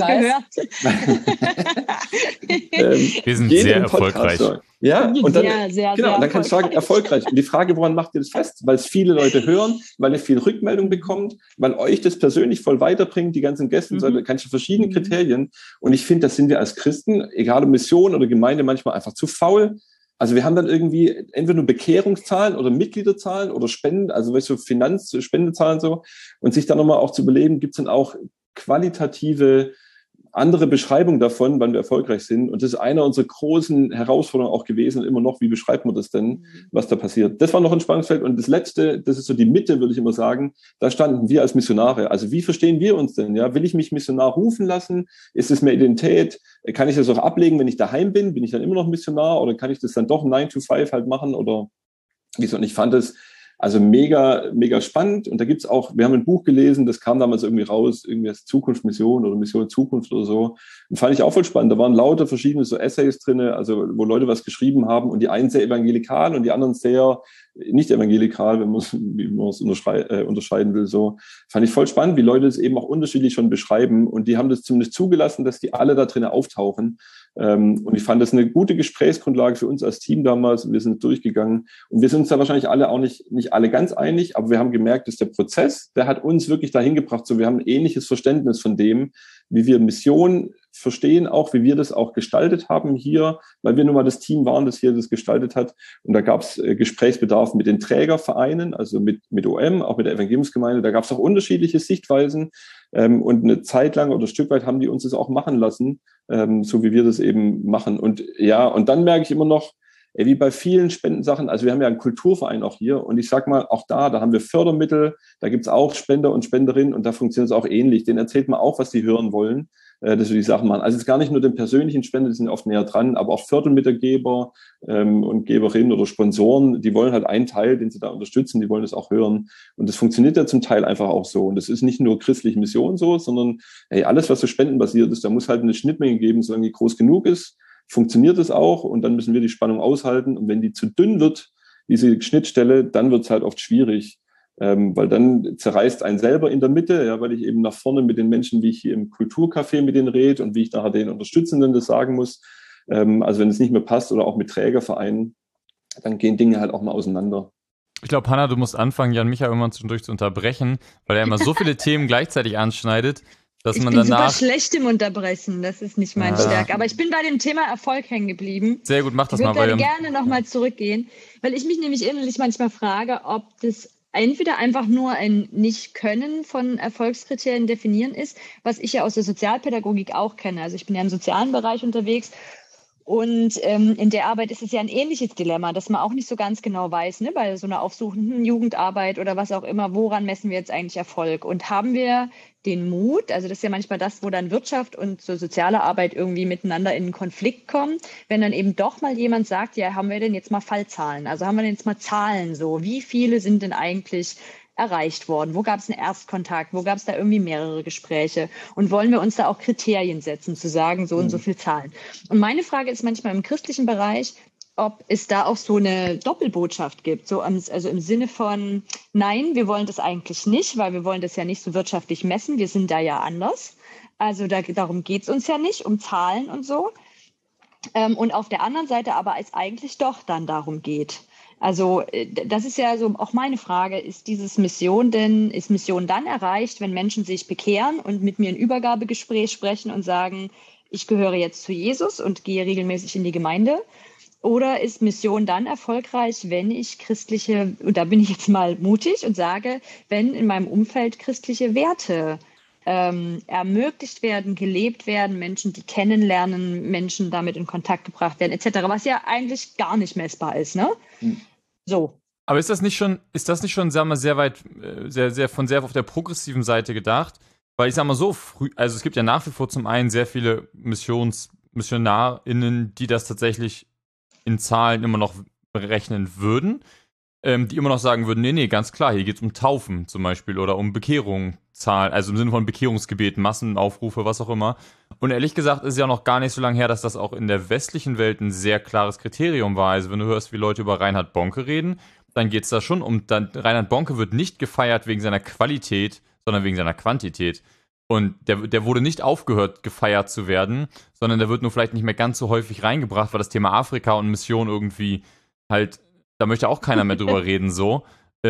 B: wir sind sehr erfolgreich.
E: Ja, und dann,
D: sehr,
E: genau, dann kannst du sagen, erfolgreich. Und die Frage, woran macht ihr das fest? Weil es viele Leute hören, weil ihr viel Rückmeldung bekommt, weil euch das persönlich voll weiterbringt, die ganzen Gäste, kannst du verschiedene Kriterien. Und ich finde, das sind wir als Christen, egal ob Mission oder Gemeinde, manchmal einfach zu faul. Also wir haben dann irgendwie entweder nur Bekehrungszahlen oder Mitgliederzahlen oder Spenden, also weißt du, Spendezahlen so. Und sich dann nochmal auch zu überlegen, gibt es dann auch qualitative andere Beschreibung davon, wann wir erfolgreich sind. Und das ist eine unserer großen Herausforderungen auch gewesen, immer noch, wie beschreibt man das denn, was da passiert. Das war noch ein Spannungsfeld. Und das Letzte, das ist so die Mitte, würde ich immer sagen, da standen wir als Missionare. Also wie verstehen wir uns denn? Ja, will ich mich Missionar rufen lassen? Ist es mehr Identität? Kann ich das auch ablegen, wenn ich daheim bin? Bin ich dann immer noch Missionar? Oder kann ich das dann doch 9 to 5 halt machen? Oder wieso? Und ich fand es, Also mega, mega spannend. Und da gibt's auch, wir haben ein Buch gelesen, das kam damals irgendwie raus, irgendwie als Zukunft Mission oder Mission Zukunft oder so. Und fand ich auch voll spannend. Da waren lauter verschiedene so Essays drinne, also wo Leute was geschrieben haben und die einen sehr evangelikal und die anderen sehr nicht evangelikal, wie man es unterscheiden will. So fand ich voll spannend, wie Leute es eben auch unterschiedlich schon beschreiben. Und die haben das zumindest zugelassen, dass die alle da drinnen auftauchen. Und ich fand das eine gute Gesprächsgrundlage für uns als Team damals. Wir sind durchgegangen und wir sind uns da wahrscheinlich alle auch nicht alle ganz einig, aber wir haben gemerkt, dass der Prozess, der hat uns wirklich dahin gebracht, so wir haben ein ähnliches Verständnis von dem, wie wir Mission verstehen, auch wie wir das auch gestaltet haben hier, weil wir nun mal das Team waren, das hier das gestaltet hat. Und da gab es Gesprächsbedarf mit den Trägervereinen, also mit OM, auch mit der Evangeliumsgemeinde. Da gab es auch unterschiedliche Sichtweisen. Und eine Zeit lang oder ein Stück weit haben die uns das auch machen lassen, so wie wir das eben machen. Und ja, und dann merke ich immer noch, wie bei vielen Spendensachen, also wir haben ja einen Kulturverein auch hier und ich sag mal, auch da haben wir Fördermittel, da gibt's auch Spender und Spenderinnen und da funktioniert es auch ähnlich. Denen erzählt man auch, was die hören wollen, dass wir die Sachen machen. Also es ist gar nicht nur den persönlichen Spender, die sind oft näher dran, aber auch Fördermittelgeber und Geberinnen oder Sponsoren, die wollen halt einen Teil, den sie da unterstützen, die wollen das auch hören. Und das funktioniert ja zum Teil einfach auch so. Und das ist nicht nur christliche Mission so, sondern alles, was so spendenbasiert ist, da muss halt eine Schnittmenge geben, solange die groß genug ist, funktioniert es auch und dann müssen wir die Spannung aushalten. Und wenn die zu dünn wird, diese Schnittstelle, dann wird es halt oft schwierig, weil dann zerreißt einen selber in der Mitte, ja, weil ich eben nach vorne mit den Menschen, wie ich hier im Kulturcafé mit denen rede und wie ich nachher den Unterstützenden das sagen muss. Also wenn es nicht mehr passt oder auch mit Trägervereinen, dann gehen Dinge halt auch mal auseinander.
B: Ich glaube, Hannah, du musst anfangen, Jan Micha irgendwann zwischendurch zu unterbrechen, weil er immer so viele Themen gleichzeitig anschneidet, dass man danach...
D: Ich bin super schlecht im Unterbrechen, das ist nicht meine Stärke. Aber ich bin bei dem Thema Erfolg hängen geblieben.
B: Sehr gut, mach das mal.
D: Ich würde gerne nochmal zurückgehen, weil ich mich nämlich innerlich manchmal frage, ob das entweder einfach nur ein Nicht-Können von Erfolgskriterien definieren ist, was ich ja aus der Sozialpädagogik auch kenne. Also ich bin ja im sozialen Bereich unterwegs. Und in der Arbeit ist es ja ein ähnliches Dilemma, dass man auch nicht so ganz genau weiß, ne, bei so einer aufsuchenden Jugendarbeit oder was auch immer, woran messen wir jetzt eigentlich Erfolg? Und haben wir den Mut, also das ist ja manchmal das, wo dann Wirtschaft und so soziale Arbeit irgendwie miteinander in einen Konflikt kommen, wenn dann eben doch mal jemand sagt, ja, haben wir denn jetzt mal Fallzahlen? Also haben wir denn jetzt mal Zahlen so? Wie viele sind denn eigentlich erreicht worden? Wo gab es einen Erstkontakt? Wo gab es da irgendwie mehrere Gespräche? Und wollen wir uns da auch Kriterien setzen, zu sagen, so und so viel Zahlen? Und meine Frage ist manchmal im christlichen Bereich, ob es da auch so eine Doppelbotschaft gibt, so also im Sinne von, nein, wir wollen das eigentlich nicht, weil wir wollen das ja nicht so wirtschaftlich messen, wir sind da ja anders. Also darum geht es uns ja nicht, um Zahlen und so. Und auf der anderen Seite aber es eigentlich doch dann darum geht. Also das ist ja so auch meine Frage, ist Mission dann erreicht, wenn Menschen sich bekehren und mit mir ein Übergabegespräch sprechen und sagen, ich gehöre jetzt zu Jesus und gehe regelmäßig in die Gemeinde? Oder ist Mission dann erfolgreich, wenn ich christliche, und da bin ich jetzt mal mutig und sage, wenn in meinem Umfeld christliche Werte ermöglicht werden, gelebt werden, Menschen die kennenlernen, Menschen damit in Kontakt gebracht werden, etc., was ja eigentlich gar nicht messbar ist, ne? So.
B: Aber ist das nicht schon, sagen wir, sehr weit, sehr auf der progressiven Seite gedacht? Weil ich sag mal so früh, also es gibt ja nach wie vor zum einen sehr viele MissionarInnen, die das tatsächlich in Zahlen immer noch berechnen würden, die immer noch sagen würden, nee, ganz klar, hier geht es um Taufen zum Beispiel oder um Bekehrung, Zahlen, also im Sinne von Bekehrungsgebeten, Massenaufrufe, was auch immer. Und ehrlich gesagt ist ja noch gar nicht so lange her, dass das auch in der westlichen Welt ein sehr klares Kriterium war. Also wenn du hörst, wie Leute über Reinhard Bonke reden, dann geht es da schon um, Reinhard Bonke wird nicht gefeiert wegen seiner Qualität, sondern wegen seiner Quantität. Und der wurde nicht aufgehört, gefeiert zu werden, sondern der wird nur vielleicht nicht mehr ganz so häufig reingebracht, weil das Thema Afrika und Mission irgendwie halt, da möchte auch keiner mehr drüber reden, so.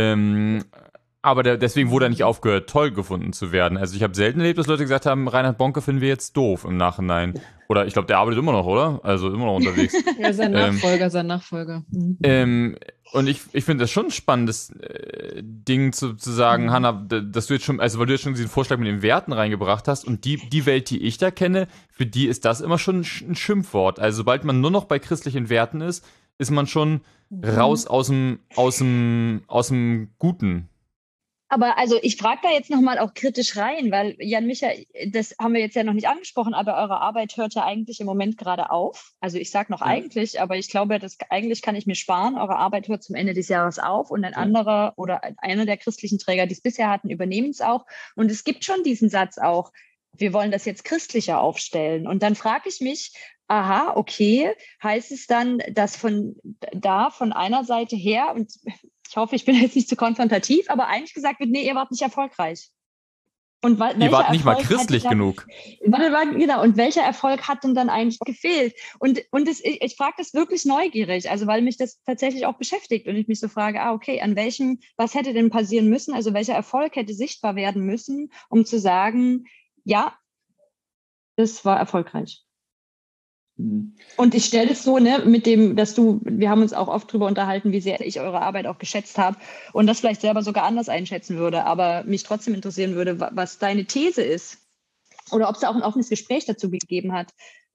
B: Aber deswegen wurde er nicht aufgehört, toll gefunden zu werden. Also ich habe selten erlebt, dass Leute gesagt haben, Reinhard Bonke finden wir jetzt doof im Nachhinein. Oder ich glaube, der arbeitet immer noch, oder? Also immer noch unterwegs.
C: Ja, sein Nachfolger. Mhm.
B: Und ich finde das schon ein spannendes Ding zu sagen, Hannah, dass du jetzt schon, also weil du jetzt schon diesen Vorschlag mit den Werten reingebracht hast und die Welt, die ich da kenne, für die ist das immer schon ein Schimpfwort. Also sobald man nur noch bei christlichen Werten ist man schon raus aus dem Guten.
D: Aber also ich frage da jetzt nochmal auch kritisch rein, weil Jan Micha, das haben wir jetzt ja noch nicht angesprochen, aber eure Arbeit hört ja eigentlich im Moment gerade auf. Also ich sage noch eigentlich, aber ich glaube, eigentlich kann ich mir sparen. Eure Arbeit hört zum Ende des Jahres auf und ein anderer oder einer der christlichen Träger, die es bisher hatten, übernehmen es auch. Und es gibt schon diesen Satz auch, wir wollen das jetzt christlicher aufstellen. Und dann frage ich mich, aha, okay, heißt es dann, dass von einer Seite her, und ich hoffe, ich bin jetzt nicht zu konfrontativ, aber eigentlich gesagt wird, nee, ihr wart nicht erfolgreich. Und
B: ihr wart nicht mal christlich genug.
D: Genau, und welcher Erfolg hat denn dann eigentlich gefehlt? Und ich frage das wirklich neugierig, also weil mich das tatsächlich auch beschäftigt und ich mich so frage, okay, was hätte denn passieren müssen? Also welcher Erfolg hätte sichtbar werden müssen, um zu sagen, ja, das war erfolgreich. Und ich stelle es so, mit dem, wir haben uns auch oft drüber unterhalten, wie sehr ich eure Arbeit auch geschätzt habe und das vielleicht selber sogar anders einschätzen würde, aber mich trotzdem interessieren würde, was deine These ist oder ob es auch ein offenes Gespräch dazu gegeben hat.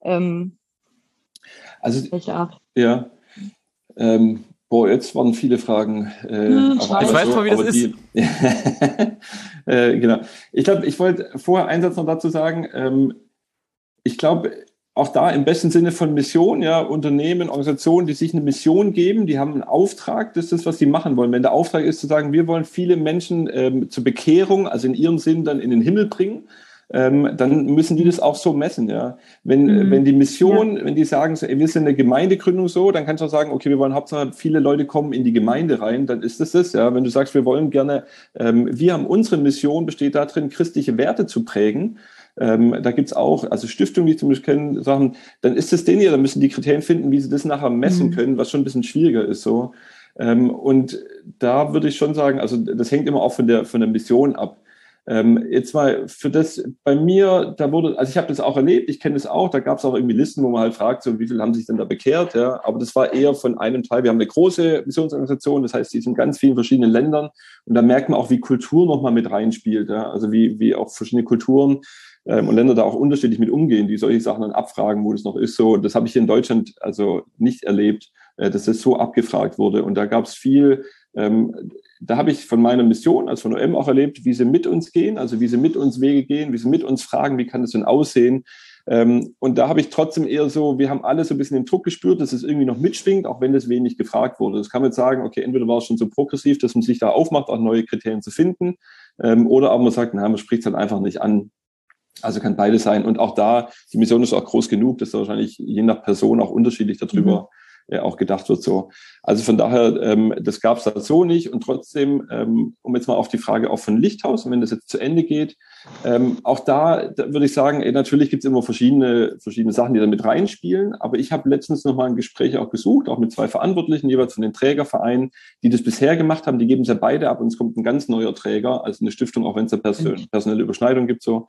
E: Welche Art? Ja. Jetzt waren viele Fragen.
B: Ich weiß mal, wie das ist.
E: Genau. Ich glaube, ich wollte vorher einen Satz noch dazu sagen. Ich glaube, auch da im besten Sinne von Mission, ja, Unternehmen, Organisationen, die sich eine Mission geben, die haben einen Auftrag, das ist das, was sie machen wollen. Wenn der Auftrag ist zu sagen, wir wollen viele Menschen zur Bekehrung, also in ihrem Sinn dann in den Himmel bringen, dann müssen die das auch so messen, ja. Wenn die Mission, wenn die sagen, so, wir sind eine Gemeindegründung so, dann kannst du auch sagen, okay, wir wollen Hauptsache viele Leute kommen in die Gemeinde rein, dann ist das, ja. Wenn du sagst, wir wollen gerne, wir haben unsere Mission, besteht darin, christliche Werte zu prägen. Da gibt's auch, also Stiftungen, die zum Beispiel kennen, sagen, dann ist es denen ja, dann müssen die Kriterien finden, wie sie das nachher messen können, was schon ein bisschen schwieriger ist, so. Und da würde ich schon sagen, also das hängt immer auch von der Mission ab. Jetzt mal für das, bei mir, also ich habe das auch erlebt, ich kenne das auch, da gab es auch irgendwie Listen, wo man halt fragt, so wie viele haben sich denn da bekehrt, ja, aber das war eher von einem Teil, wir haben eine große Missionsorganisation, das heißt, die ist in ganz vielen verschiedenen Ländern und da merkt man auch, wie Kultur nochmal mit reinspielt, ja, also wie auch verschiedene Kulturen und Länder da auch unterschiedlich mit umgehen, die solche Sachen dann abfragen, wo das noch ist, so, das habe ich in Deutschland also nicht erlebt, dass das so abgefragt wurde und da gab es viel, da habe ich von meiner Mission, also von OM auch erlebt, wie sie mit uns gehen, also wie sie mit uns Wege gehen, wie sie mit uns fragen, wie kann das denn aussehen? Und da habe ich trotzdem eher so, wir haben alle so ein bisschen den Druck gespürt, dass es irgendwie noch mitschwingt, auch wenn das wenig gefragt wurde. Das kann man jetzt sagen, okay, entweder war es schon so progressiv, dass man sich da aufmacht, auch neue Kriterien zu finden, oder aber man sagt, man spricht es halt einfach nicht an. Also kann beides sein. Und auch da, die Mission ist auch groß genug, dass da wahrscheinlich je nach Person auch unterschiedlich darüber auch gedacht wird so. Also von daher, das gab es da so nicht und trotzdem, um jetzt mal auf die Frage auch von Lichthaus, und wenn das jetzt zu Ende geht, auch da würde ich sagen, natürlich gibt es immer verschiedene Sachen, die da mit reinspielen, aber ich habe letztens nochmal ein Gespräch auch gesucht, auch mit 2 Verantwortlichen, jeweils von den Trägervereinen, die das bisher gemagemacht haben, die geben es ja beide ab und es kommt ein ganz neuer Träger, also eine Stiftung, auch wenn es da personelle Überschneidung gibt so.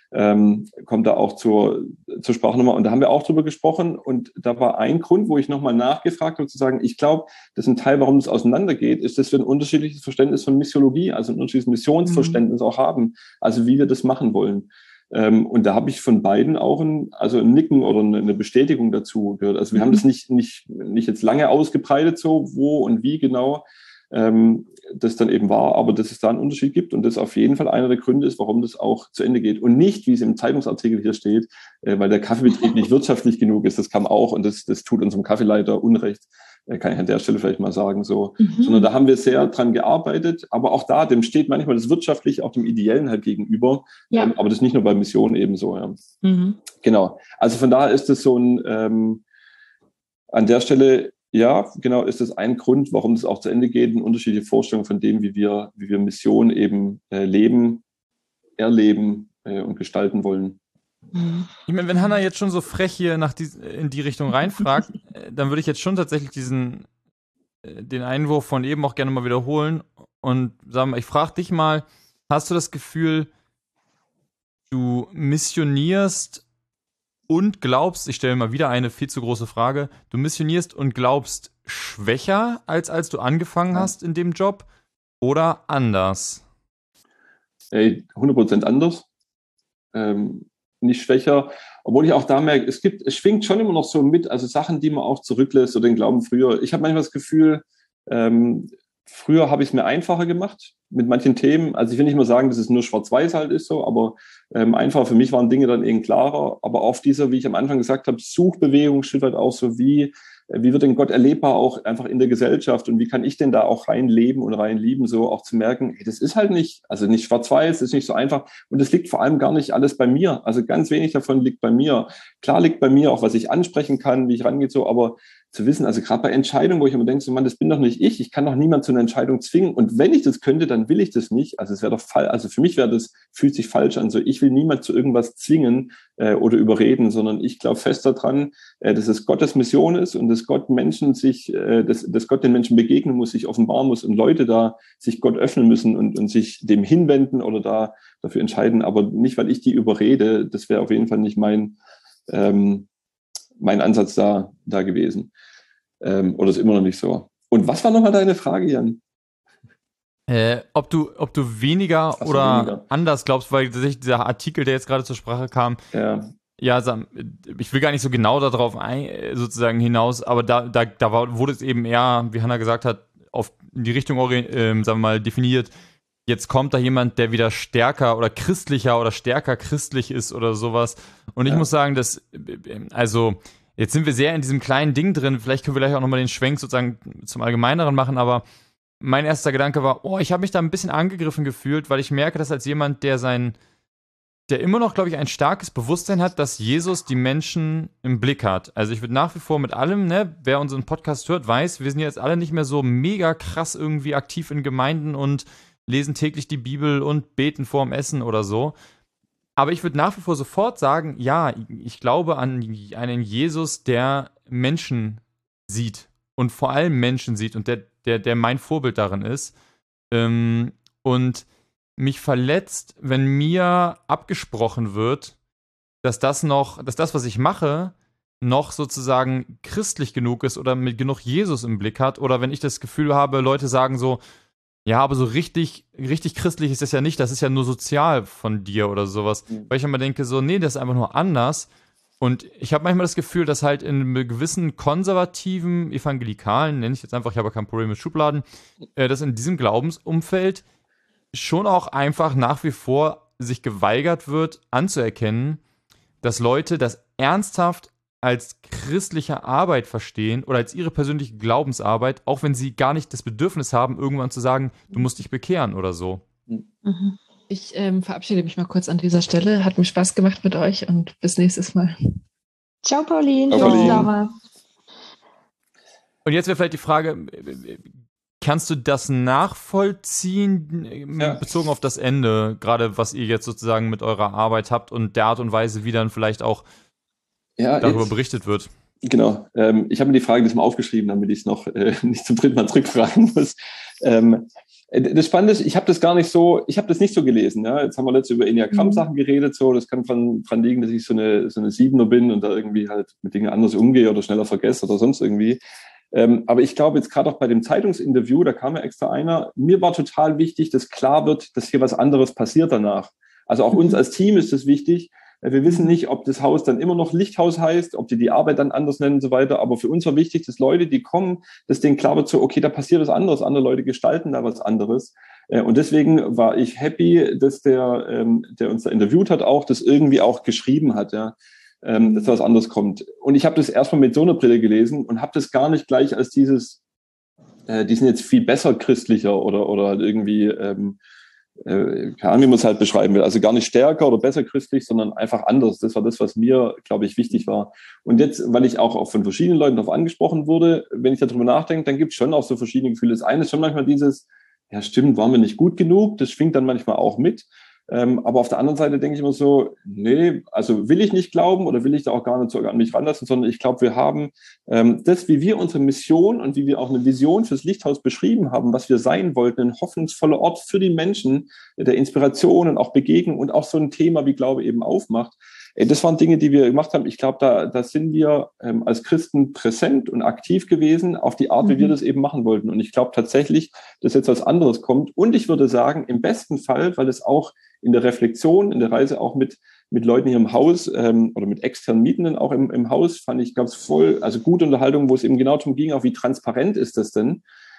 E: Kommt da auch zur Sprache nochmal. Und da haben wir auch drüber gesprochen. Und da war ein Grund, wo ich nochmal nachgefragt habe, zu sagen, ich glaube, dass ein Teil, warum das auseinandergeht, ist, dass wir ein unterschiedliches Verständnis von Missiologie, also ein unterschiedliches Missionsverständnis auch haben, also wie wir das machen wollen. Und da habe ich von beiden auch ein Nicken oder eine Bestätigung dazu gehört. Also wir haben das nicht jetzt lange ausgebreitet, so wo und wie genau das dann eben war, aber dass es da einen Unterschied gibt und das auf jeden Fall einer der Gründe ist, warum das auch zu Ende geht und nicht, wie es im Zeitungsartikel hier steht, weil der Kaffeebetrieb nicht wirtschaftlich genug ist, das kam auch und das tut unserem Kaffeeleiter Unrecht, kann ich an der Stelle vielleicht mal sagen, so, sondern da haben wir sehr dran gearbeitet, aber auch da, dem steht manchmal das Wirtschaftliche auch dem Ideellen halt gegenüber, aber das nicht nur bei Missionen ebenso, ja. Genau, also von daher ist das so ein, an der Stelle, ja, genau, ist das ein Grund, warum das auch zu Ende geht, eine unterschiedliche Vorstellung von dem, wie wir Mission eben leben, erleben und gestalten wollen.
B: Ich meine, wenn Hannah jetzt schon so frech hier in die Richtung reinfragt, dann würde ich jetzt schon tatsächlich den Einwurf von eben auch gerne mal wiederholen und sagen, ich frage dich mal, hast du das Gefühl, du missionierst und glaubst, ich stelle mal wieder eine viel zu große Frage, du missionierst und glaubst schwächer, als du angefangen hast in dem Job oder anders?
E: 100% anders. Nicht schwächer. Obwohl ich auch da merke, es schwingt schon immer noch so mit, also Sachen, die man auch zurücklässt oder den Glauben früher. Ich habe manchmal das Gefühl, früher habe ich es mir einfacher gemacht mit manchen Themen. Also ich will nicht mal sagen, dass es nur schwarz-weiß halt ist so, aber einfach für mich waren Dinge dann eben klarer. Aber auf dieser, wie ich am Anfang gesagt habe, Suchbewegung steht halt auch so, wie wird denn Gott erlebbar auch einfach in der Gesellschaft und wie kann ich denn da auch rein leben und rein lieben, so auch zu merken, hey, das ist halt nicht, also nicht schwarz-weiß, das ist nicht so einfach und es liegt vor allem gar nicht alles bei mir. Also ganz wenig davon liegt bei mir. Klar liegt bei mir auch, was ich ansprechen kann, wie ich rangehe, so, aber zu wissen, also gerade bei Entscheidungen, wo ich immer denke, so, Mann, das bin doch nicht ich kann doch niemand zu einer Entscheidung zwingen und wenn ich das könnte, dann will ich das nicht. Also es wäre doch also für mich fühlt sich falsch an, so ich will niemand zu irgendwas zwingen oder überreden, sondern ich glaube fest daran, dass es Gottes Mission ist und dass Gott Menschen dass Gott den Menschen begegnen muss, sich offenbaren muss und Leute da sich Gott öffnen müssen und sich dem hinwenden oder da dafür entscheiden, aber nicht, weil ich die überrede, das wäre auf jeden Fall nicht mein Ansatz da gewesen. Oder ist immer noch nicht so. Und was war nochmal deine Frage, Jan?
B: Ob du weniger oder anders glaubst, weil dieser Artikel, der jetzt gerade zur Sprache kam, ich will gar nicht so genau darauf sozusagen hinaus, aber da wurde es eben eher, wie Hannah gesagt hat, in die Richtung sagen wir mal, definiert, jetzt kommt da jemand, der wieder stärker oder christlicher oder stärker christlich ist oder sowas. Und ich muss sagen, jetzt sind wir sehr in diesem kleinen Ding drin, vielleicht können wir gleich auch nochmal den Schwenk sozusagen zum Allgemeineren machen, aber mein erster Gedanke war, ich habe mich da ein bisschen angegriffen gefühlt, weil ich merke, dass als jemand, der immer noch, glaube ich, ein starkes Bewusstsein hat, dass Jesus die Menschen im Blick hat. Also ich würde nach wie vor mit allem, wer unseren Podcast hört, weiß, wir sind jetzt alle nicht mehr so mega krass irgendwie aktiv in Gemeinden und lesen täglich die Bibel und beten vorm Essen oder so. Aber ich würde nach wie vor sofort sagen, ja, ich glaube an einen Jesus, der Menschen sieht und vor allem Menschen sieht und der mein Vorbild darin ist. Und mich verletzt, wenn mir abgesprochen wird, dass das, was ich mache, noch sozusagen christlich genug ist oder mit genug Jesus im Blick hat. Oder wenn ich das Gefühl habe, Leute sagen so, ja, aber so richtig christlich ist das ja nicht, das ist ja nur sozial von dir oder sowas. Weil ich immer denke so, nee, das ist einfach nur anders. Und ich habe manchmal das Gefühl, dass halt in einem gewissen konservativen, evangelikalen, nenne ich jetzt einfach, ich habe kein Problem mit Schubladen, dass in diesem Glaubensumfeld schon auch einfach nach wie vor sich geweigert wird, anzuerkennen, dass Leute das ernsthaft als christliche Arbeit verstehen oder als ihre persönliche Glaubensarbeit, auch wenn sie gar nicht das Bedürfnis haben, irgendwann zu sagen, du musst dich bekehren oder so.
C: Ich verabschiede mich mal kurz an dieser Stelle. Hat mir Spaß gemacht mit euch und bis nächstes Mal.
D: Ciao, Pauline.
E: Ciao,
D: Pauline.
B: Und jetzt wäre vielleicht die Frage, kannst du das nachvollziehen, bezogen auf das Ende, gerade was ihr jetzt sozusagen mit eurer Arbeit habt und der Art und Weise, wie dann vielleicht auch darüber berichtet wird?
E: Genau. Ich habe mir die Frage diesmal aufgeschrieben, damit ich es noch nicht zum dritten Mal zurückfragen muss. Das Spannende ist, ich habe das nicht so gelesen. Ja? Jetzt haben wir letztens über Enneagramm-Sachen geredet, so. Das kann dran liegen, dass ich so eine Siebener bin und da irgendwie halt mit Dingen anders umgehe oder schneller vergesse oder sonst irgendwie. Aber ich glaube jetzt gerade auch bei dem Zeitungsinterview, da kam ja extra einer, mir war total wichtig, dass klar wird, dass hier was anderes passiert danach. Also auch uns als Team ist das wichtig. Wir wissen nicht, ob das Haus dann immer noch Lichthaus heißt, ob die Arbeit dann anders nennen und so weiter. Aber für uns war wichtig, dass Leute, die kommen, dass denen klar wird, so, okay, da passiert was anderes. Andere Leute gestalten da was anderes. Und deswegen war ich happy, dass der uns da interviewt hat, auch das irgendwie auch geschrieben hat, ja, dass da was anderes kommt. Und ich habe das erstmal mit so einer Brille gelesen und habe das gar nicht gleich als die sind jetzt viel besser christlicher oder halt irgendwie keine Ahnung, wie man es halt beschreiben will. Also gar nicht stärker oder besser christlich, sondern einfach anders. Das war das, was mir, glaube ich, wichtig war. Und jetzt, weil ich auch von verschiedenen Leuten darauf angesprochen wurde, wenn ich darüber nachdenke, dann gibt es schon auch so verschiedene Gefühle. Das eine ist schon manchmal dieses, ja stimmt, waren wir nicht gut genug. Das schwingt dann manchmal auch mit. Aber auf der anderen Seite denke ich immer so, nee, also will ich nicht glauben oder will ich da auch gar nicht so an mich ranlassen, sondern ich glaube, wir haben das, wie wir unsere Mission und wie wir auch eine Vision fürs Lichthaus beschrieben haben, was wir sein wollten, ein hoffnungsvoller Ort für die Menschen, der Inspiration und auch Begegnung und auch so ein Thema wie Glaube eben aufmacht. Das waren Dinge, die wir gemacht haben. Ich glaube, da sind wir als Christen präsent und aktiv gewesen auf die Art, wie wir das eben machen wollten. Und ich glaube tatsächlich, dass jetzt was anderes kommt. Und ich würde sagen, im besten Fall, weil es auch in der Reflexion, in der Reise auch mit Leuten hier im Haus oder mit externen Mietenden auch im Haus, fand ich, gab es gute Unterhaltungen, wo es eben genau darum ging, auch wie transparent ist das denn?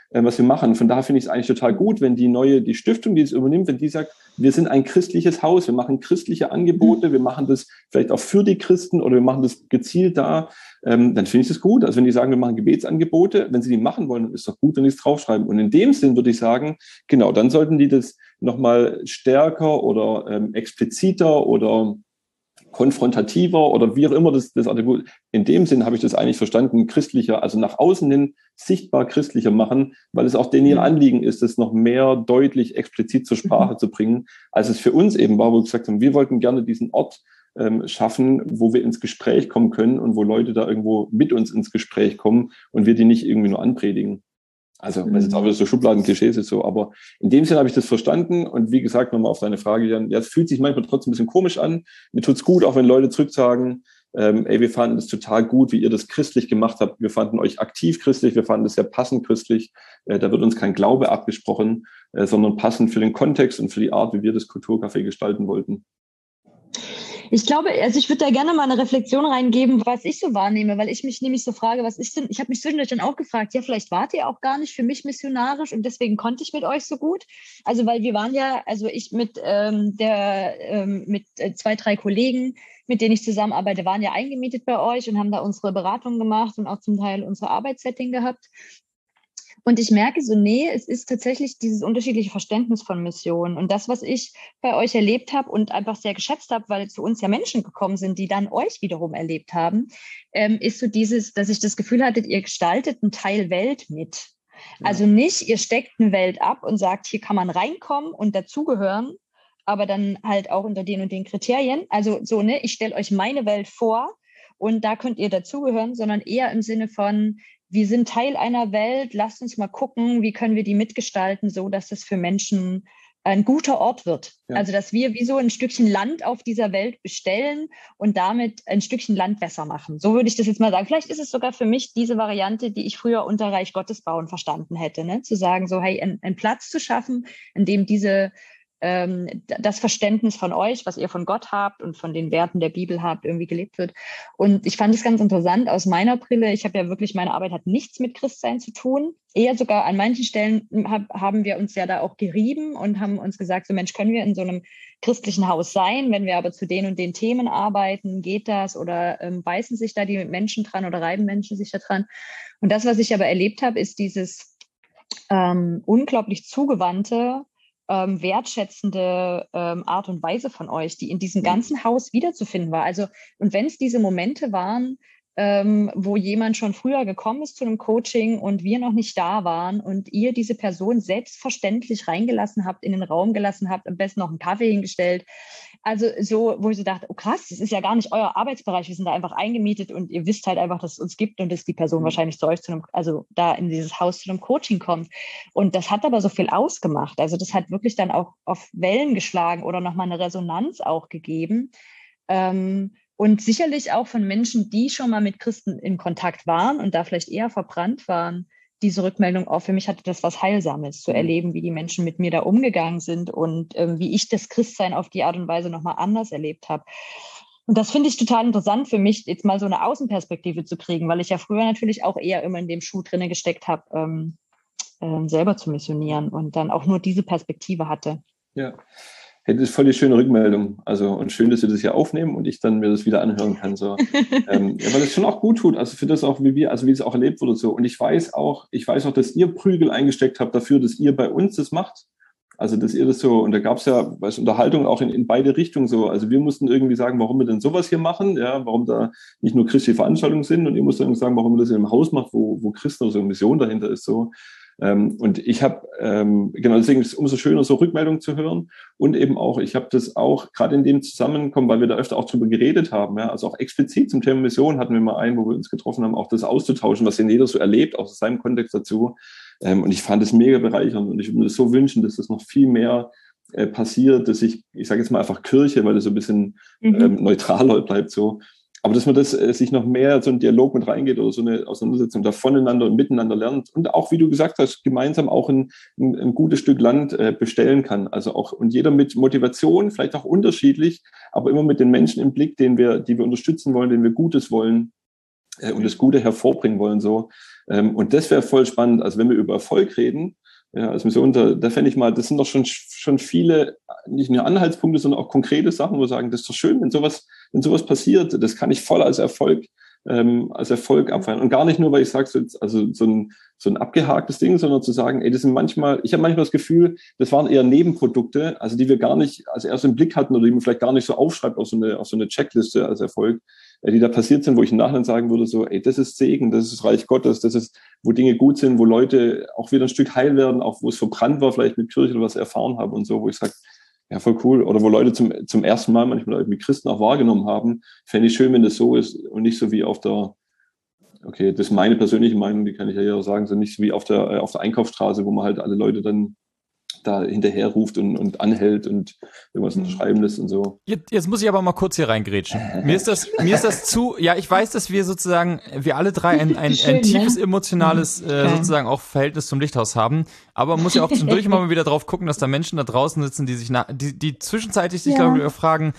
E: was wir machen. Von daher finde ich es eigentlich total gut, wenn die Stiftung, die es übernimmt, wenn die sagt, wir sind ein christliches Haus, wir machen christliche Angebote, wir machen das vielleicht auch für die Christen oder wir machen das gezielt da, dann finde ich das gut. Also wenn die sagen, wir machen Gebetsangebote, wenn sie die machen wollen, dann ist doch gut, wenn die es draufschreiben. Und in dem Sinn würde ich sagen, genau, dann sollten die das nochmal stärker oder expliziter oder konfrontativer oder wie auch immer das Attribut. In dem Sinn habe ich das eigentlich verstanden, christlicher, also nach außen hin sichtbar christlicher machen, weil es auch denen ihr Anliegen ist, das noch mehr deutlich explizit zur Sprache zu bringen, als es für uns eben war, wo wir gesagt haben, wir wollten gerne diesen Ort schaffen, wo wir ins Gespräch kommen können und wo Leute da irgendwo mit uns ins Gespräch kommen und wir die nicht irgendwie nur anpredigen. Also, wenn es jetzt auch wieder so Schubladen-Klischees ist, so, aber in dem Sinne habe ich das verstanden und wie gesagt, nochmal auf deine Frage, Jan, ja, es fühlt sich manchmal trotzdem ein bisschen komisch an. Mir tut's gut, auch wenn Leute zurücksagen, ey, wir fanden es total gut, wie ihr das christlich gemacht habt. Wir fanden euch aktiv christlich, wir fanden es sehr passend christlich. Da wird uns kein Glaube abgesprochen, sondern passend für den Kontext und für die Art, wie wir das Kulturcafé gestalten wollten.
D: Ich glaube, also ich würde da gerne mal eine Reflexion reingeben, was ich so wahrnehme, weil ich mich nämlich so frage, was ist denn, ich habe mich zwischendurch dann auch gefragt, ja, vielleicht wart ihr auch gar nicht für mich missionarisch und deswegen konnte ich mit euch so gut. Also, weil wir waren ja, also ich mit 2, 3 Kollegen, mit denen ich zusammenarbeite, waren ja eingemietet bei euch und haben da unsere Beratung gemacht und auch zum Teil unser Arbeitssetting gehabt. Und ich merke so, nee, es ist tatsächlich dieses unterschiedliche Verständnis von Mission. Und das, was ich bei euch erlebt habe und einfach sehr geschätzt habe, weil zu uns ja Menschen gekommen sind, die dann euch wiederum erlebt haben, ist so dieses, dass ich das Gefühl hatte, ihr gestaltet einen Teil Welt mit. Ja. Also nicht, ihr steckt eine Welt ab und sagt, hier kann man reinkommen und dazugehören, aber dann halt auch unter den und den Kriterien. Also so, ne, ich stelle euch meine Welt vor und da könnt ihr dazugehören, sondern eher im Sinne von, wir sind Teil einer Welt, lasst uns mal gucken, wie können wir die mitgestalten, so dass es für Menschen ein guter Ort wird. Ja. Also dass wir wie so ein Stückchen Land auf dieser Welt bestellen und damit ein Stückchen Land besser machen. So würde ich das jetzt mal sagen. Vielleicht ist es sogar für mich diese Variante, die ich früher unter Reich Gottes bauen verstanden hätte, ne? Zu sagen, so hey, einen Platz zu schaffen, in dem das Verständnis von euch, was ihr von Gott habt und von den Werten der Bibel habt, irgendwie gelebt wird. Und ich fand es ganz interessant aus meiner Brille. Ich habe ja wirklich, meine Arbeit hat nichts mit Christsein zu tun. Eher sogar an manchen Stellen haben wir uns ja da auch gerieben und haben uns gesagt, so Mensch, können wir in so einem christlichen Haus sein? Wenn wir aber zu den und den Themen arbeiten, geht das? Oder beißen sich da die Menschen dran oder reiben Menschen sich da dran? Und das, was ich aber erlebt habe, ist dieses unglaublich zugewandte, wertschätzende Art und Weise von euch, die in diesem ganzen Haus wiederzufinden war. Also, und wenn es diese Momente waren, wo jemand schon früher gekommen ist zu einem Coaching und wir noch nicht da waren und ihr diese Person selbstverständlich reingelassen habt, in den Raum gelassen habt, am besten noch einen Kaffee hingestellt. Also so, wo ich so dachte, oh krass, das ist ja gar nicht euer Arbeitsbereich, wir sind da einfach eingemietet und ihr wisst halt einfach, dass es uns gibt und dass die Person wahrscheinlich zu euch also da in dieses Haus zu einem Coaching kommt. Und das hat aber so viel ausgemacht. Also das hat wirklich dann auch auf Wellen geschlagen oder nochmal eine Resonanz auch gegeben. Und sicherlich auch von Menschen, die schon mal mit Christen in Kontakt waren und da vielleicht eher verbrannt waren, diese Rückmeldung auch, für mich hatte das was Heilsames, zu erleben, wie die Menschen mit mir da umgegangen sind und wie ich das Christsein auf die Art und Weise nochmal anders erlebt habe. Und das finde ich total interessant für mich, jetzt mal so eine Außenperspektive zu kriegen, weil ich ja früher natürlich auch eher immer in dem Schuh drinne gesteckt habe, selber zu missionieren und dann auch nur diese Perspektive hatte.
E: Ja. Hey, das ist voll die schöne Rückmeldung. Also, und schön, dass wir das hier aufnehmen und ich dann mir das wieder anhören kann. So. Ja, weil das schon auch gut tut. Also für das auch, wie es auch erlebt wurde. So. Und ich weiß auch, dass ihr Prügel eingesteckt habt dafür, dass ihr bei uns das macht. Also, dass ihr das so, und da gab es ja Unterhaltung auch in beide Richtungen so. Also wir mussten irgendwie sagen, warum wir denn sowas hier machen, ja, warum da nicht nur christliche Veranstaltungen sind, und ihr musst dann sagen, warum ihr das in einem Haus macht, wo Christen oder so eine Mission dahinter ist. So. Und ich habe, genau deswegen ist es umso schöner, so Rückmeldungen zu hören. Und eben auch, ich habe das auch gerade in dem Zusammenkommen, weil wir da öfter auch drüber geredet haben, ja, also auch explizit zum Thema Mission hatten wir mal einen, wo wir uns getroffen haben, auch das auszutauschen, was denn jeder so erlebt, auch aus seinem Kontext dazu. Und ich fand es mega bereichernd und ich würde mir das so wünschen, dass das noch viel mehr passiert, dass ich sage jetzt mal einfach Kirche, weil das so ein bisschen neutral bleibt so. Aber dass man das sich noch mehr so einen Dialog mit reingeht oder so eine Auseinandersetzung da voneinander und miteinander lernt und auch, wie du gesagt hast, gemeinsam auch ein gutes Stück Land bestellen kann. Also auch, und jeder mit Motivation, vielleicht auch unterschiedlich, aber immer mit den Menschen im Blick, die wir unterstützen wollen, denen wir Gutes wollen. und das Gute hervorbringen wollen. So. Und das wäre voll spannend. Also wenn wir über Erfolg reden, ja, als Mission, da fände ich mal, das sind doch schon viele, nicht nur Anhaltspunkte, sondern auch konkrete Sachen, wo wir sagen, das ist doch schön, wenn sowas passiert, das kann ich voll als Erfolg abfeiern. Und gar nicht nur, weil ich sage, also so ein abgehaktes Ding, sondern zu sagen, ey, ich habe manchmal das Gefühl, das waren eher Nebenprodukte, also die wir gar nicht als erst im Blick hatten oder die man vielleicht gar nicht so aufschreibt auf so eine Checkliste als Erfolg, die da passiert sind, wo ich im Nachhinein sagen würde, so, ey, das ist Segen, das ist Reich Gottes, das ist, wo Dinge gut sind, wo Leute auch wieder ein Stück heil werden, auch wo es verbrannt war, vielleicht mit Kirche oder was erfahren haben und so, wo ich sage, ja, voll cool. Oder wo Leute zum ersten Mal manchmal irgendwie Christen auch wahrgenommen haben, fände ich schön, wenn das so ist und nicht so wie okay, das ist meine persönliche Meinung, die kann ich ja auch sagen, so nicht so wie auf der Einkaufsstraße, wo man halt alle Leute dann da hinterher ruft und anhält und irgendwas unterschreiben lässt und so.
B: Jetzt muss ich aber mal kurz hier reingrätschen. Mir ist das ja, ich weiß, dass wir alle drei ein
D: Schön,
B: tiefes
D: ne?
B: emotionales sozusagen auch Verhältnis zum Lichthaus haben, aber man muss ja auch zwischendurch immer mal wieder drauf gucken, dass da Menschen da draußen sitzen, die sich die zwischenzeitlich sich, glaube ich, fragen,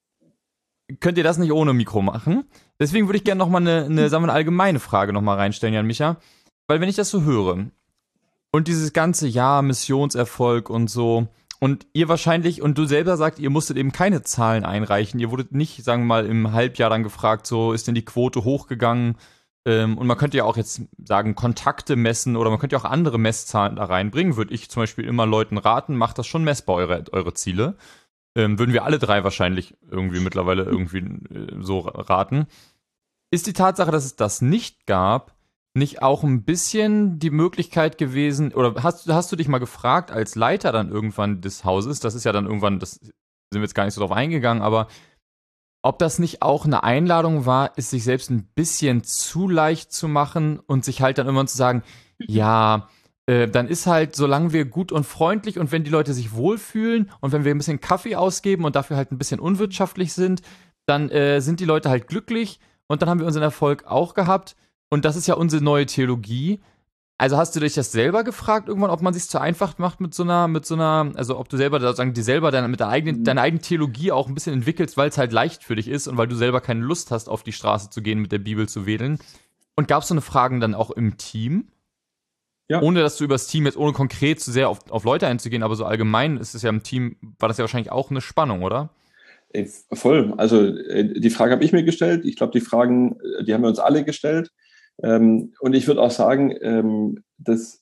B: könnt ihr das nicht ohne Mikro machen? Deswegen würde ich gerne nochmal eine allgemeine Frage nochmal reinstellen, Jan Micha, weil wenn ich das so höre und dieses ganze Jahr Missionserfolg und so, und ihr wahrscheinlich, und du selber sagt, ihr musstet eben keine Zahlen einreichen, ihr wurdet nicht, sagen wir mal, im Halbjahr dann gefragt, so, ist denn die Quote hochgegangen? Und man könnte ja auch jetzt sagen, Kontakte messen oder man könnte ja auch andere Messzahlen da reinbringen, würde ich zum Beispiel immer Leuten raten, macht das schon messbar, eure Ziele. Würden wir alle drei wahrscheinlich irgendwie mittlerweile so raten. Ist die Tatsache, dass es das nicht gab, nicht auch ein bisschen die Möglichkeit gewesen, oder hast du dich mal gefragt, als Leiter dann irgendwann des Hauses, das ist ja dann irgendwann, das sind wir jetzt gar nicht so drauf eingegangen, aber ob das nicht auch eine Einladung war, es sich selbst ein bisschen zu leicht zu machen und sich halt dann irgendwann zu sagen, ja, dann ist halt, solange wir gut und freundlich und wenn die Leute sich wohlfühlen und wenn wir ein bisschen Kaffee ausgeben und dafür halt ein bisschen unwirtschaftlich sind, dann sind die Leute halt glücklich und dann haben wir unseren Erfolg auch gehabt. Und das ist ja unsere neue Theologie. Also hast du dich das selber gefragt irgendwann, ob man sich zu einfach macht mit so einer, also ob du selber deine eigene Theologie auch ein bisschen entwickelst, weil es halt leicht für dich ist und weil du selber keine Lust hast, auf die Straße zu gehen, mit der Bibel zu wedeln. Und gab es so eine Fragen dann auch im Team? Ja. Ohne dass du übers Team jetzt, ohne konkret zu sehr auf Leute einzugehen, aber so allgemein ist es ja im Team, war das ja wahrscheinlich auch eine Spannung, oder?
E: Voll. Also die Frage habe ich mir gestellt. Ich glaube, die Fragen, die haben wir uns alle gestellt. Und ich würde auch sagen, das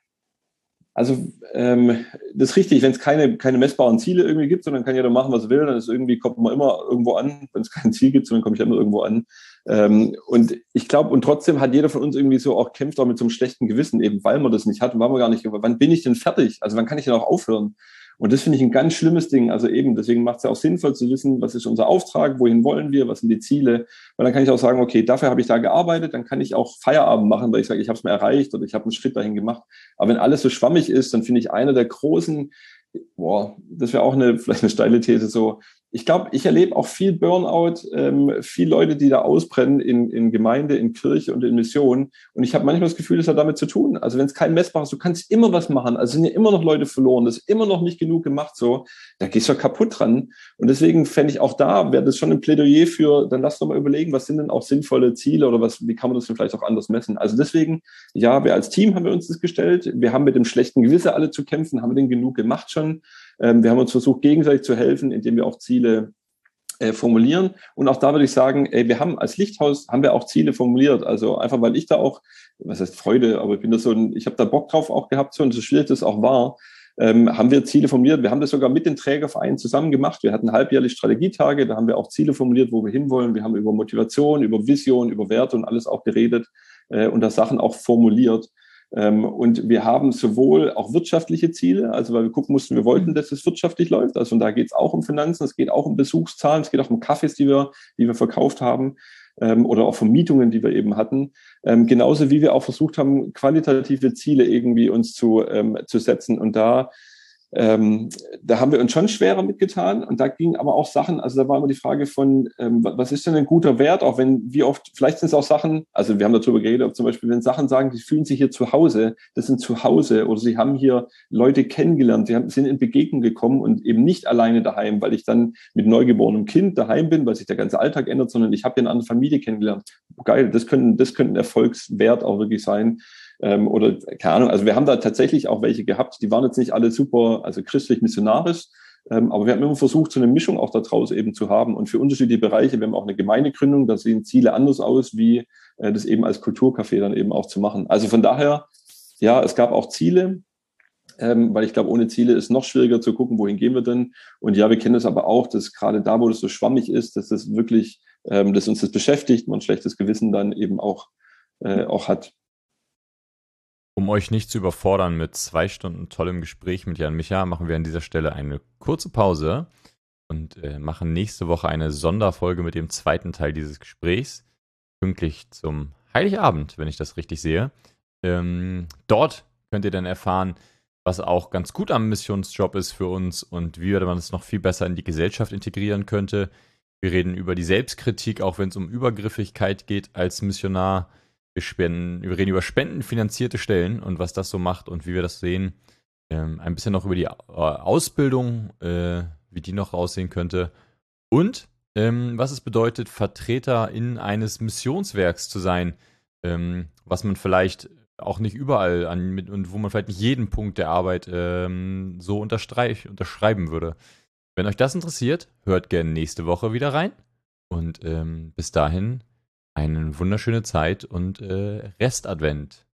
E: ist richtig, wenn es keine messbaren Ziele irgendwie gibt, sondern kann jeder machen, was er will, dann ist irgendwie, kommt man immer irgendwo an. Wenn es kein Ziel gibt, dann komme ich immer irgendwo an. Und ich glaube, und trotzdem hat jeder von uns irgendwie so auch kämpft auch mit so einem schlechten Gewissen, eben weil man das nicht hat und weil man gar nicht, wann bin ich denn fertig? Also wann kann ich denn auch aufhören? Und das finde ich ein ganz schlimmes Ding. Also eben, deswegen macht es ja auch sinnvoll zu wissen, was ist unser Auftrag, wohin wollen wir, was sind die Ziele. Weil dann kann ich auch sagen, okay, dafür habe ich da gearbeitet, dann kann ich auch Feierabend machen, weil ich sage, ich habe es mir erreicht oder ich habe einen Schritt dahin gemacht. Aber wenn alles so schwammig ist, dann finde ich einer der großen, das wäre auch vielleicht eine steile These so, ich glaube, ich erlebe auch viel Burnout, viele Leute, die da ausbrennen in Gemeinde, in Kirche und in Mission. Und ich habe manchmal das Gefühl, das hat damit zu tun. Also wenn es kein messbares, du kannst immer was machen. Also sind ja immer noch Leute verloren, das ist immer noch nicht genug gemacht. So, da gehst du kaputt dran. Und deswegen fände ich auch da, wäre das schon ein Plädoyer für, dann lass doch mal überlegen, was sind denn auch sinnvolle Ziele oder wie kann man das denn vielleicht auch anders messen? Also deswegen, ja, wir als Team haben wir uns das gestellt. Wir haben mit dem schlechten Gewissen alle zu kämpfen, haben wir denn genug gemacht schon. Wir haben uns versucht, gegenseitig zu helfen, indem wir auch Ziele formulieren. Und auch da würde ich sagen, wir haben als Lichthaus, haben wir auch Ziele formuliert. Also einfach, weil ich da auch, was heißt Freude, aber ich habe da Bock drauf auch gehabt, so, und so schwierig das auch war, haben wir Ziele formuliert. Wir haben das sogar mit den Trägervereinen zusammen gemacht. Wir hatten halbjährlich Strategietage, da haben wir auch Ziele formuliert, wo wir hinwollen. Wir haben über Motivation, über Vision, über Werte und alles auch geredet und da Sachen auch formuliert. Und wir haben sowohl auch wirtschaftliche Ziele, also weil wir gucken mussten, wir wollten, dass es wirtschaftlich läuft. Also und da geht es auch um Finanzen, es geht auch um Besuchszahlen, es geht auch um Kaffees, die wir verkauft haben, oder auch Vermietungen, die wir eben hatten. Genauso wie wir auch versucht haben, qualitative Ziele irgendwie uns zu setzen. Und da Da haben wir uns schon schwerer mitgetan und da gingen aber auch Sachen, also da war immer die Frage von, was ist denn ein guter Wert, auch wenn, wie oft, vielleicht sind es auch Sachen, also wir haben darüber geredet, ob zum Beispiel, wenn Sachen sagen, die fühlen sich hier zu Hause, das sind zu Hause oder sie haben hier Leute kennengelernt, sind in Begegnung gekommen und eben nicht alleine daheim, weil ich dann mit neugeborenem Kind daheim bin, weil sich der ganze Alltag ändert, sondern ich habe hier eine andere Familie kennengelernt. Geil, das könnte ein Erfolgswert auch wirklich sein. Oder keine Ahnung, also wir haben da tatsächlich auch welche gehabt, die waren jetzt nicht alle super, also christlich-missionarisch, aber wir haben immer versucht, so eine Mischung auch daraus eben zu haben und für unterschiedliche Bereiche, wir haben auch eine Gemeindegründung, da sehen Ziele anders aus, wie das eben als Kulturcafé dann eben auch zu machen. Also von daher, ja, es gab auch Ziele, weil ich glaube, ohne Ziele ist noch schwieriger zu gucken, wohin gehen wir denn. Und ja, wir kennen das aber auch, dass gerade da, wo das so schwammig ist, dass das wirklich, dass uns das beschäftigt, man ein schlechtes Gewissen dann eben auch hat.
B: Um euch nicht zu überfordern mit 2 Stunden tollem Gespräch mit Jan Micha, machen wir an dieser Stelle eine kurze Pause und machen nächste Woche eine Sonderfolge mit dem zweiten Teil dieses Gesprächs, pünktlich zum Heiligabend, wenn ich das richtig sehe. Dort könnt ihr dann erfahren, was auch ganz gut am Missionsjob ist für uns und wie man es noch viel besser in die Gesellschaft integrieren könnte. Wir reden über die Selbstkritik, auch wenn es um Übergriffigkeit geht als Missionar. Wir reden über spendenfinanzierte Stellen und was das so macht und wie wir das sehen. Ein bisschen noch über die Ausbildung, wie die noch aussehen könnte. Und was es bedeutet, VertreterIn eines Missionswerks zu sein, was man vielleicht auch nicht überall und wo man vielleicht nicht jeden Punkt der Arbeit so unterschreiben würde. Wenn euch das interessiert, hört gerne nächste Woche wieder rein. Und bis dahin eine wunderschöne Zeit und Restadvent.